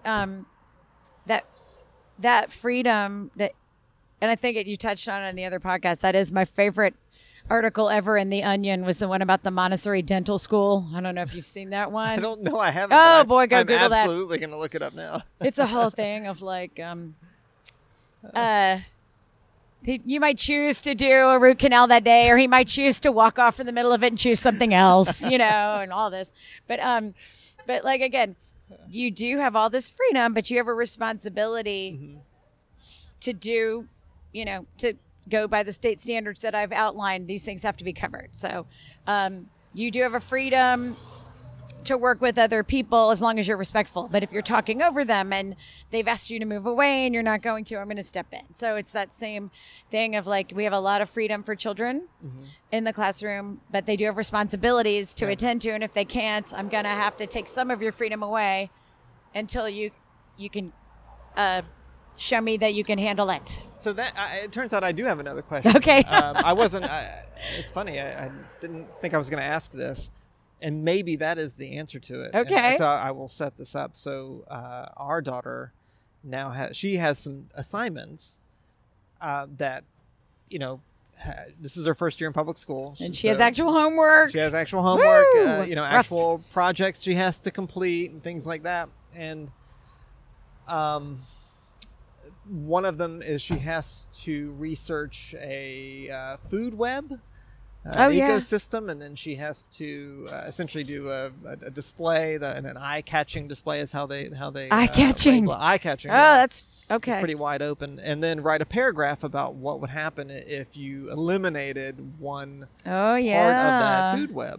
B: that freedom and I think you touched on it in the other podcast, that is my favorite article ever in The Onion was the one about the Montessori Dental School. I don't know if you've seen that one.
A: I don't know. I haven't.
B: Oh, boy, go
A: I'm
B: Google that.
A: I'm absolutely going to look it up now.
B: It's a whole thing of like, you might choose to do a root canal that day, or he might choose to walk off in the middle of it and choose something else, and all this. But like, again, you do have all this freedom, but you have a responsibility to do, to go by the state standards that I've outlined. These things have to be covered. So you do have a freedom to work with other people as long as you're respectful. But if you're talking over them and they've asked you to move away and you're not going to, I'm going to step in. So it's that same thing of like, we have a lot of freedom for children in the classroom, but they do have responsibilities to attend to. And if they can't, I'm going to have to take some of your freedom away until you can show me that you can handle it.
A: So that it turns out I do have another question.
B: Okay.
A: I wasn't. it's funny. I didn't think I was going to ask this, and maybe that is the answer to it.
B: Okay.
A: And so I will set this up. So our daughter now has some assignments that, this is her first year in public school,
B: and she has actual homework.
A: She has actual homework.
B: Woo!
A: Actual projects she has to complete and things like that, and one of them is she has to research a food web ecosystem, and then she has to essentially do a display, and an eye-catching display is how they
B: eye-catching.
A: Eye-catching.
B: Oh, that's okay.
A: It's pretty wide open, and then write a paragraph about what would happen if you eliminated one part of that food web.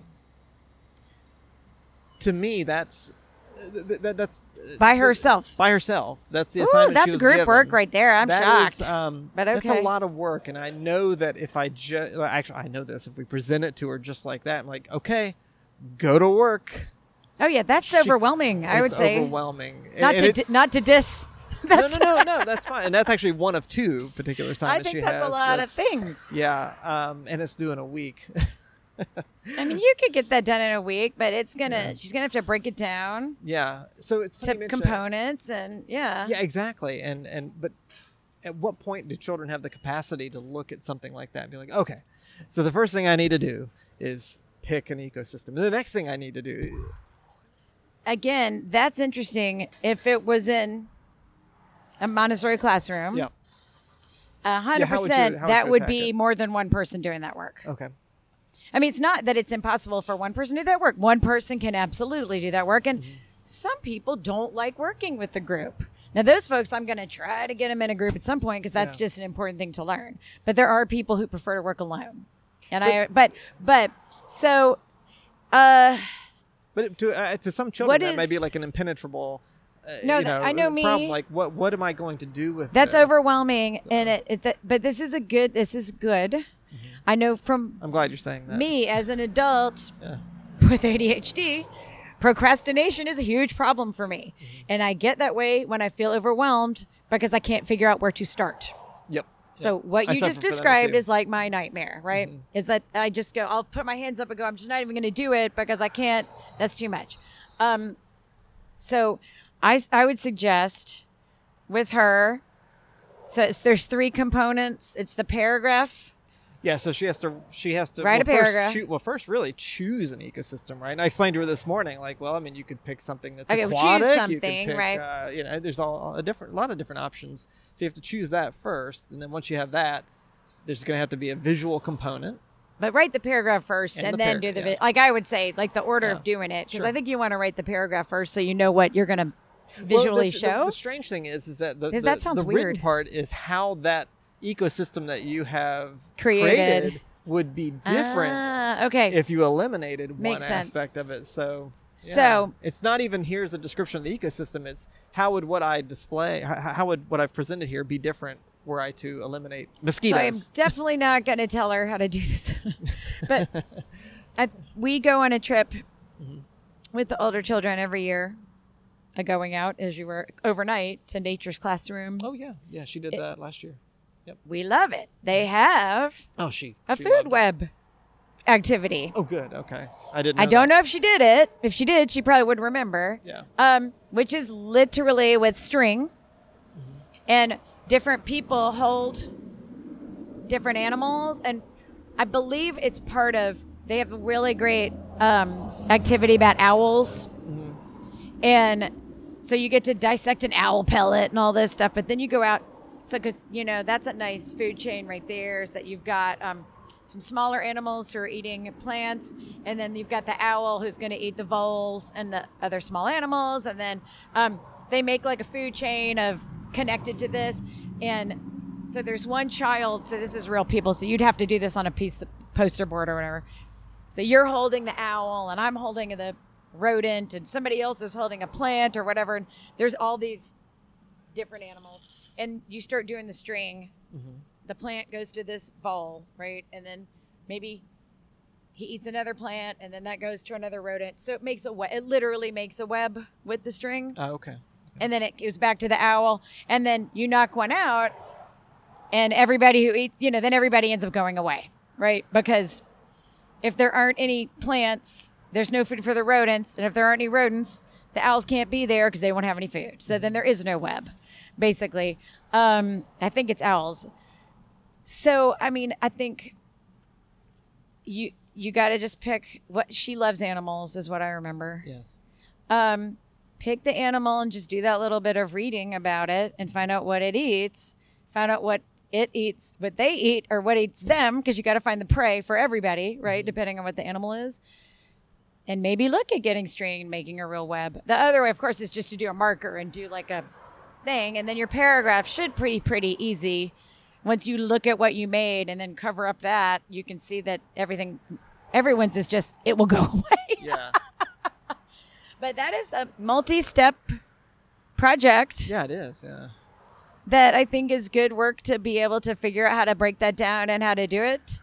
A: To me, that's
B: by herself.
A: That's the assignment.
B: That's
A: she was
B: group
A: given.
B: work right there. I'm shocked.
A: Is,
B: but okay.
A: That's a lot of work, and I know that if I actually I know this. If we present it to her just like that, I'm like, okay, go to work.
B: Oh yeah, that's overwhelming. I would say
A: overwhelming.
B: Not to diss.
A: No, that's fine, and that's actually one of two particular assignments.
B: I think that's a lot of things.
A: Yeah, and it's due in a week.
B: I mean, you could get that done in a week, but she's gonna have to break it down.
A: Yeah, so it's funny
B: to components and
A: yeah, exactly. But at what point do children have the capacity to look at something like that and be like, okay, so the first thing I need to do is pick an ecosystem, and the next thing I need to do.
B: Again, that's interesting. If it was in a Montessori classroom, 100%, that would be more than one person doing that work.
A: Okay.
B: I mean, it's not that it's impossible for one person to do that work. One person can absolutely do that work. And some people don't like working with the group. Now, those folks, I'm going to try to get them in a group at some point because that's just an important thing to learn. But there are people who prefer to work alone. And But
A: to some children, that may be like an impenetrable
B: I know me.
A: problem. Like, what am I going to do with
B: that's
A: this?
B: overwhelming. So. And but this is good. I know from
A: I'm glad you're saying that.
B: Me as an adult with ADHD, procrastination is a huge problem for me. And I get that way when I feel overwhelmed because I can't figure out where to start.
A: Yep.
B: So what you just described is like my nightmare, right? Is that I just go, I'll put my hands up and go, I'm just not even going to do it because I can't. That's too much. So I would suggest with her, so there's 3 components. It's the paragraph.
A: Yeah, so she has to
B: write a paragraph.
A: First really choose an ecosystem, right? And I explained to her this morning, like, well, I mean, you could pick something that's aquatic.
B: Choose something,
A: you could pick,
B: right?
A: There's a lot of different options. So you have to choose that first, and then once you have that, there's going to have to be a visual component.
B: But write the paragraph first, and then do the like I would say, like the order of doing it, because I think you want to write the paragraph first so you know what you're going to visually show.
A: The strange thing is that the
B: weird.
A: written part is how that ecosystem that you have
B: created
A: would be different if you eliminated one aspect of it. So it's not even here's a description of the ecosystem. It's how would what I display, how would what I've presented here be different were I to eliminate mosquitoes. So
B: I'm definitely not going to tell her how to do this. But we go on a trip with the older children every year. Going out as you were overnight to Nature's Classroom.
A: Oh yeah, she did that last year. Yep.
B: We love it. They have
A: a
B: food web. activity.
A: Oh, good. Okay. I didn't.
B: I don't know if she did it. If she did, she probably would remember.
A: Yeah.
B: Which is literally with string, and different people hold different animals, and I believe it's part of. They have a really great activity about owls, and so you get to dissect an owl pellet and all this stuff. But then you go out, so because that's a nice food chain right there. Is that you've got some smaller animals who are eating plants, and then you've got the owl who's going to eat the voles and the other small animals, and then they make like a food chain of connected to this. And so there's one child, so this is real people, so you'd have to do this on a piece of poster board or whatever. So you're holding the owl and I'm holding the rodent and somebody else is holding a plant or whatever, and there's all these different animals, and you start doing the string. The plant goes to this vole, right? And then maybe he eats another plant, and then that goes to another rodent. So it makes it literally makes a web with the string.
A: Oh, okay.
B: And then it goes back to the owl, and then you knock one out, and everybody who eats, then everybody ends up going away, right? Because if there aren't any plants, there's no food for the rodents, and if there aren't any rodents, the owls can't be there because they won't have any food. So then there is no web, basically. I think it's owls. So, I mean, I think you got to just pick what she loves. Animals is what I remember.
A: Yes.
B: Pick the animal and just do that little bit of reading about it and find out what it eats. Find out what it eats, what they eat, or what eats them, because you got to find the prey for everybody, right? Depending on what the animal is. And maybe look at getting string and making a real web. The other way, of course, is just to do a marker and do like a thing. And then your paragraph should pretty easy. Once you look at what you made and then cover up that, you can see that everyone's is just, it will go away.
A: Yeah.
B: But that is a multi-step project.
A: Yeah, it is. Yeah.
B: That I think is good work to be able to figure out how to break that down and how to do it.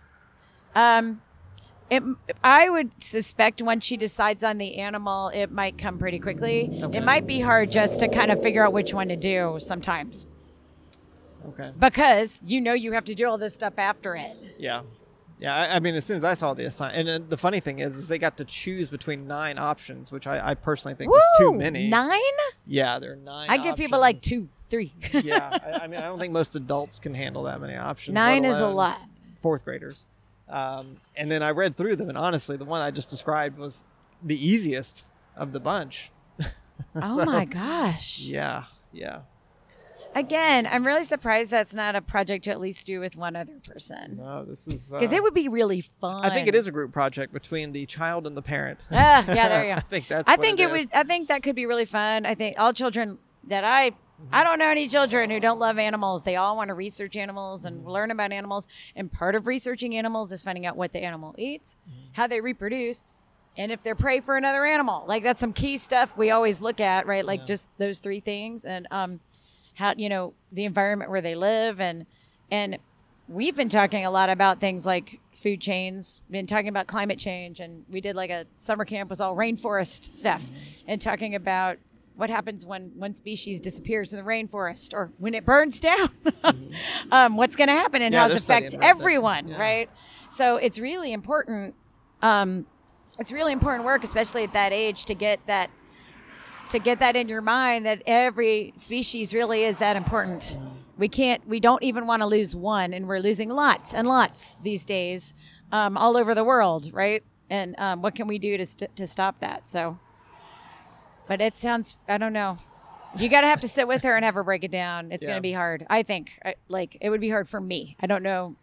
B: I would suspect once she decides on the animal, it might come pretty quickly.
A: Okay.
B: It might be hard just to kind of figure out which one to do sometimes.
A: Okay.
B: Because you have to do all this stuff after it.
A: Yeah. Yeah, I mean, as soon as I saw the assignment, and the funny thing is they got to choose between 9 options, which I personally think was too many.
B: 9?
A: Yeah, there are 9
B: I give people like 2, 3.
A: Yeah, I mean, I don't think most adults can handle that many options.
B: 9 is a lot.
A: 4th graders. And then I read through them, and honestly, the one I just described was the easiest of the bunch.
B: Oh my gosh.
A: Yeah.
B: Again, I'm really surprised that's not a project to at least do with one other person.
A: No, this is...
B: Because it would be really fun.
A: I think it is a group project between the child and the parent.
B: Yeah, there you go.
A: I think that's
B: I think that could be really fun. I think all children that I don't know any children who don't love animals. They all want to research animals and learn about animals. And part of researching animals is finding out what the animal eats, how they reproduce, and if they're prey for another animal. Like, that's some key stuff we always look at, right? Like, just those 3 things. And how, the environment where they live. And we've been talking a lot about things like food chains, been talking about climate change. And we did like a summer camp was all rainforest stuff and talking about what happens when one species disappears in the rainforest or when it burns down. What's going to happen and how it affects everyone, right? So it's really important. It's really important work, especially at that age, to get that in your mind, that every species really is that important. We don't even want to lose one, and we're losing lots and lots these days, all over the world, right? And what can we do to stop that? So, but it sounds, I don't know. You got to have to sit with her and have her break it down. It's going to be hard. I think, it would be hard for me. I don't know.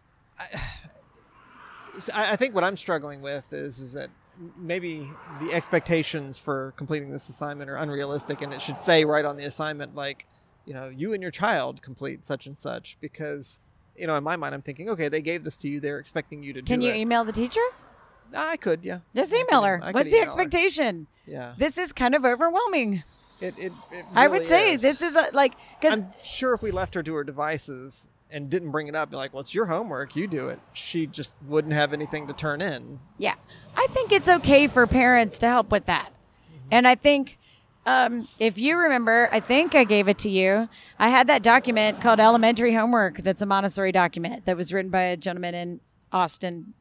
A: I think what I'm struggling with is that maybe the expectations for completing this assignment are unrealistic, and it should say right on the assignment, like, you and your child complete such and such, because, in my mind, I'm thinking, okay, they gave this to you. They're expecting you to do it.
B: Can you email the teacher?
A: I could, yeah.
B: Just email her. What's the expectation?
A: Yeah.
B: This is kind of overwhelming.
A: It really
B: I would say
A: is.
B: this is because
A: I'm sure if we left her to her devices and didn't bring it up, like, well, it's your homework, you do it, she just wouldn't have anything to turn in.
B: Yeah. I think it's okay for parents to help with that. And I think if you remember, I think I gave it to you. I had that document called Elementary Homework that's a Montessori document that was written by a gentleman in Austin,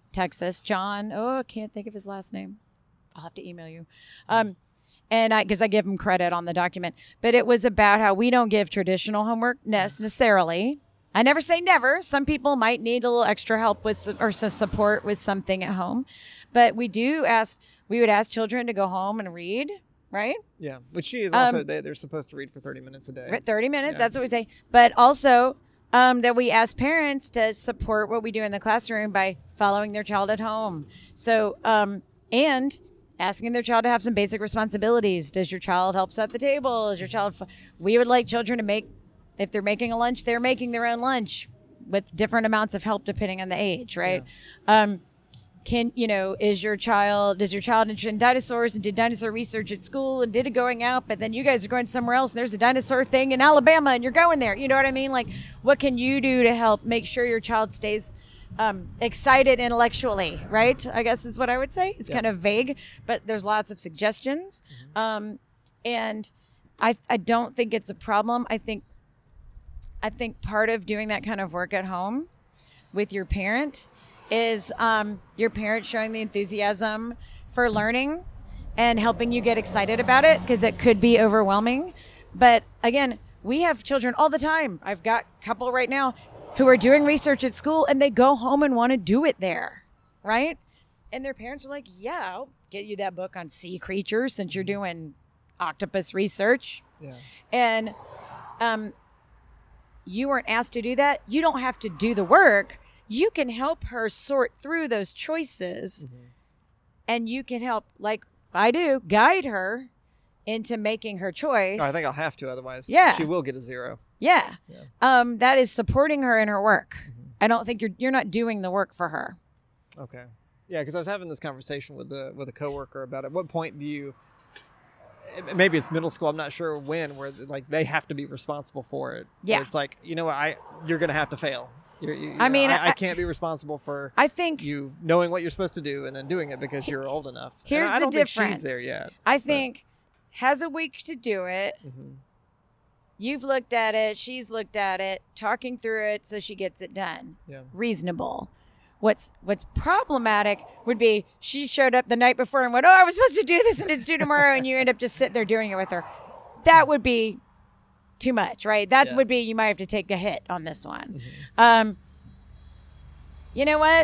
B: Texas. John. Oh, I can't think of his last name. I'll have to email you. And because I give him credit on the document, but it was about how we don't give traditional homework necessarily. I never say never. Some people might need a little extra help with or some support with something at home, but we would ask children to go home and read, right?
A: Yeah, which she is also, they're supposed to read for 30 minutes a day.
B: 30 minutes, yeah. That's what we say. But also that we ask parents to support what we do in the classroom by following their child at home. So, and asking their child to have some basic responsibilities. Does your child help set the table? Is your child... We would like children to make, if they're making a lunch, they're making their own lunch with different amounts of help depending on the age, right? Yeah. Does your child interested in dinosaurs and did dinosaur research at school and did it going out, but then you guys are going somewhere else and there's a dinosaur thing in Alabama and you're going there. You know what I mean? Like, what can you do to help make sure your child stays excited intellectually, right? I guess is what I would say. It's kind of vague, but there's lots of suggestions. Mm-hmm. And I don't think it's a problem. I think part of doing that kind of work at home with your parent is your parent showing the enthusiasm for learning and helping you get excited about it, because it could be overwhelming. But again, we have children all the time. I've got a couple right now who are doing research at school and they go home and want to do it there, right? And their parents are like, yeah, I'll get you that book on sea creatures since you're doing octopus research. Yeah. And you weren't asked to do that. You don't have to do the work. You can help her sort through those choices, mm-hmm. and you can help, like I do, guide her into making her choice.
A: No, I think I'll have to, otherwise she will get a 0.
B: Yeah. That is supporting her in her work. Mm-hmm. I don't think you're not doing the work for her.
A: Okay. Yeah, because I was having this conversation with a coworker about at what point do you, maybe it's middle school, I'm not sure when, where like they have to be responsible for it. Yeah. Where it's like, you know what, you're going to have to fail. I can't be responsible for you knowing what you're supposed to do and then doing it because you're old enough.
B: Here's
A: I don't
B: the difference.
A: think she's there yet.
B: I think has a week to do it.
A: Mm-hmm.
B: You've looked at it. She's looked at it. Talking through it so she gets it done. Yeah. Reasonable. What's problematic would be she showed up the night before and went, oh, I was supposed to do this and it's due tomorrow, and you end up just sitting there doing it with her. That would be too much, right? That would be, you might have to take a hit on this one. Mm-hmm. You know what?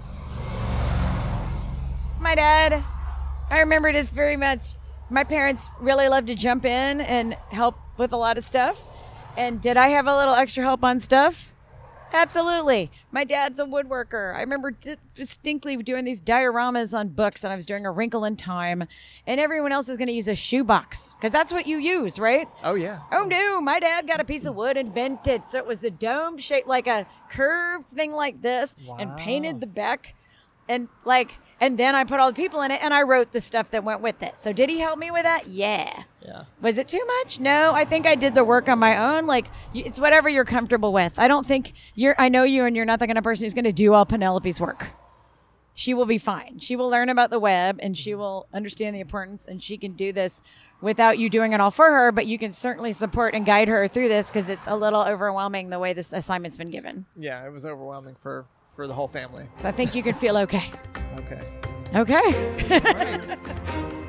B: My dad, I remember this very much. My parents really loved to jump in and help with a lot of stuff. And did I have a little extra help on stuff? Absolutely. My dad's a woodworker. I remember distinctly doing these dioramas on books, and I was doing A Wrinkle in Time, and everyone else is going to use a shoebox because that's what you use, right?
A: Oh, yeah.
B: Oh, no. My dad got a piece of wood and bent it so it was a dome shaped like a curved thing like this. Wow. And painted the back and then I put all the people in it and I wrote the stuff that went with it. So did he help me with that? Yeah. Was it too much? No, I think I did the work on my own. Like, it's whatever you're comfortable with. I don't think I know you, and you're not the kind of person who's going to do all Penelope's work. She will be fine. She will learn about the web and she will understand the importance, and she can do this without you doing it all for her, but you can certainly support and guide her through this because it's a little overwhelming the way this assignment's been given.
A: Yeah, it was overwhelming for the whole family.
B: So I think you can feel okay.
A: Okay.
B: Okay. All right.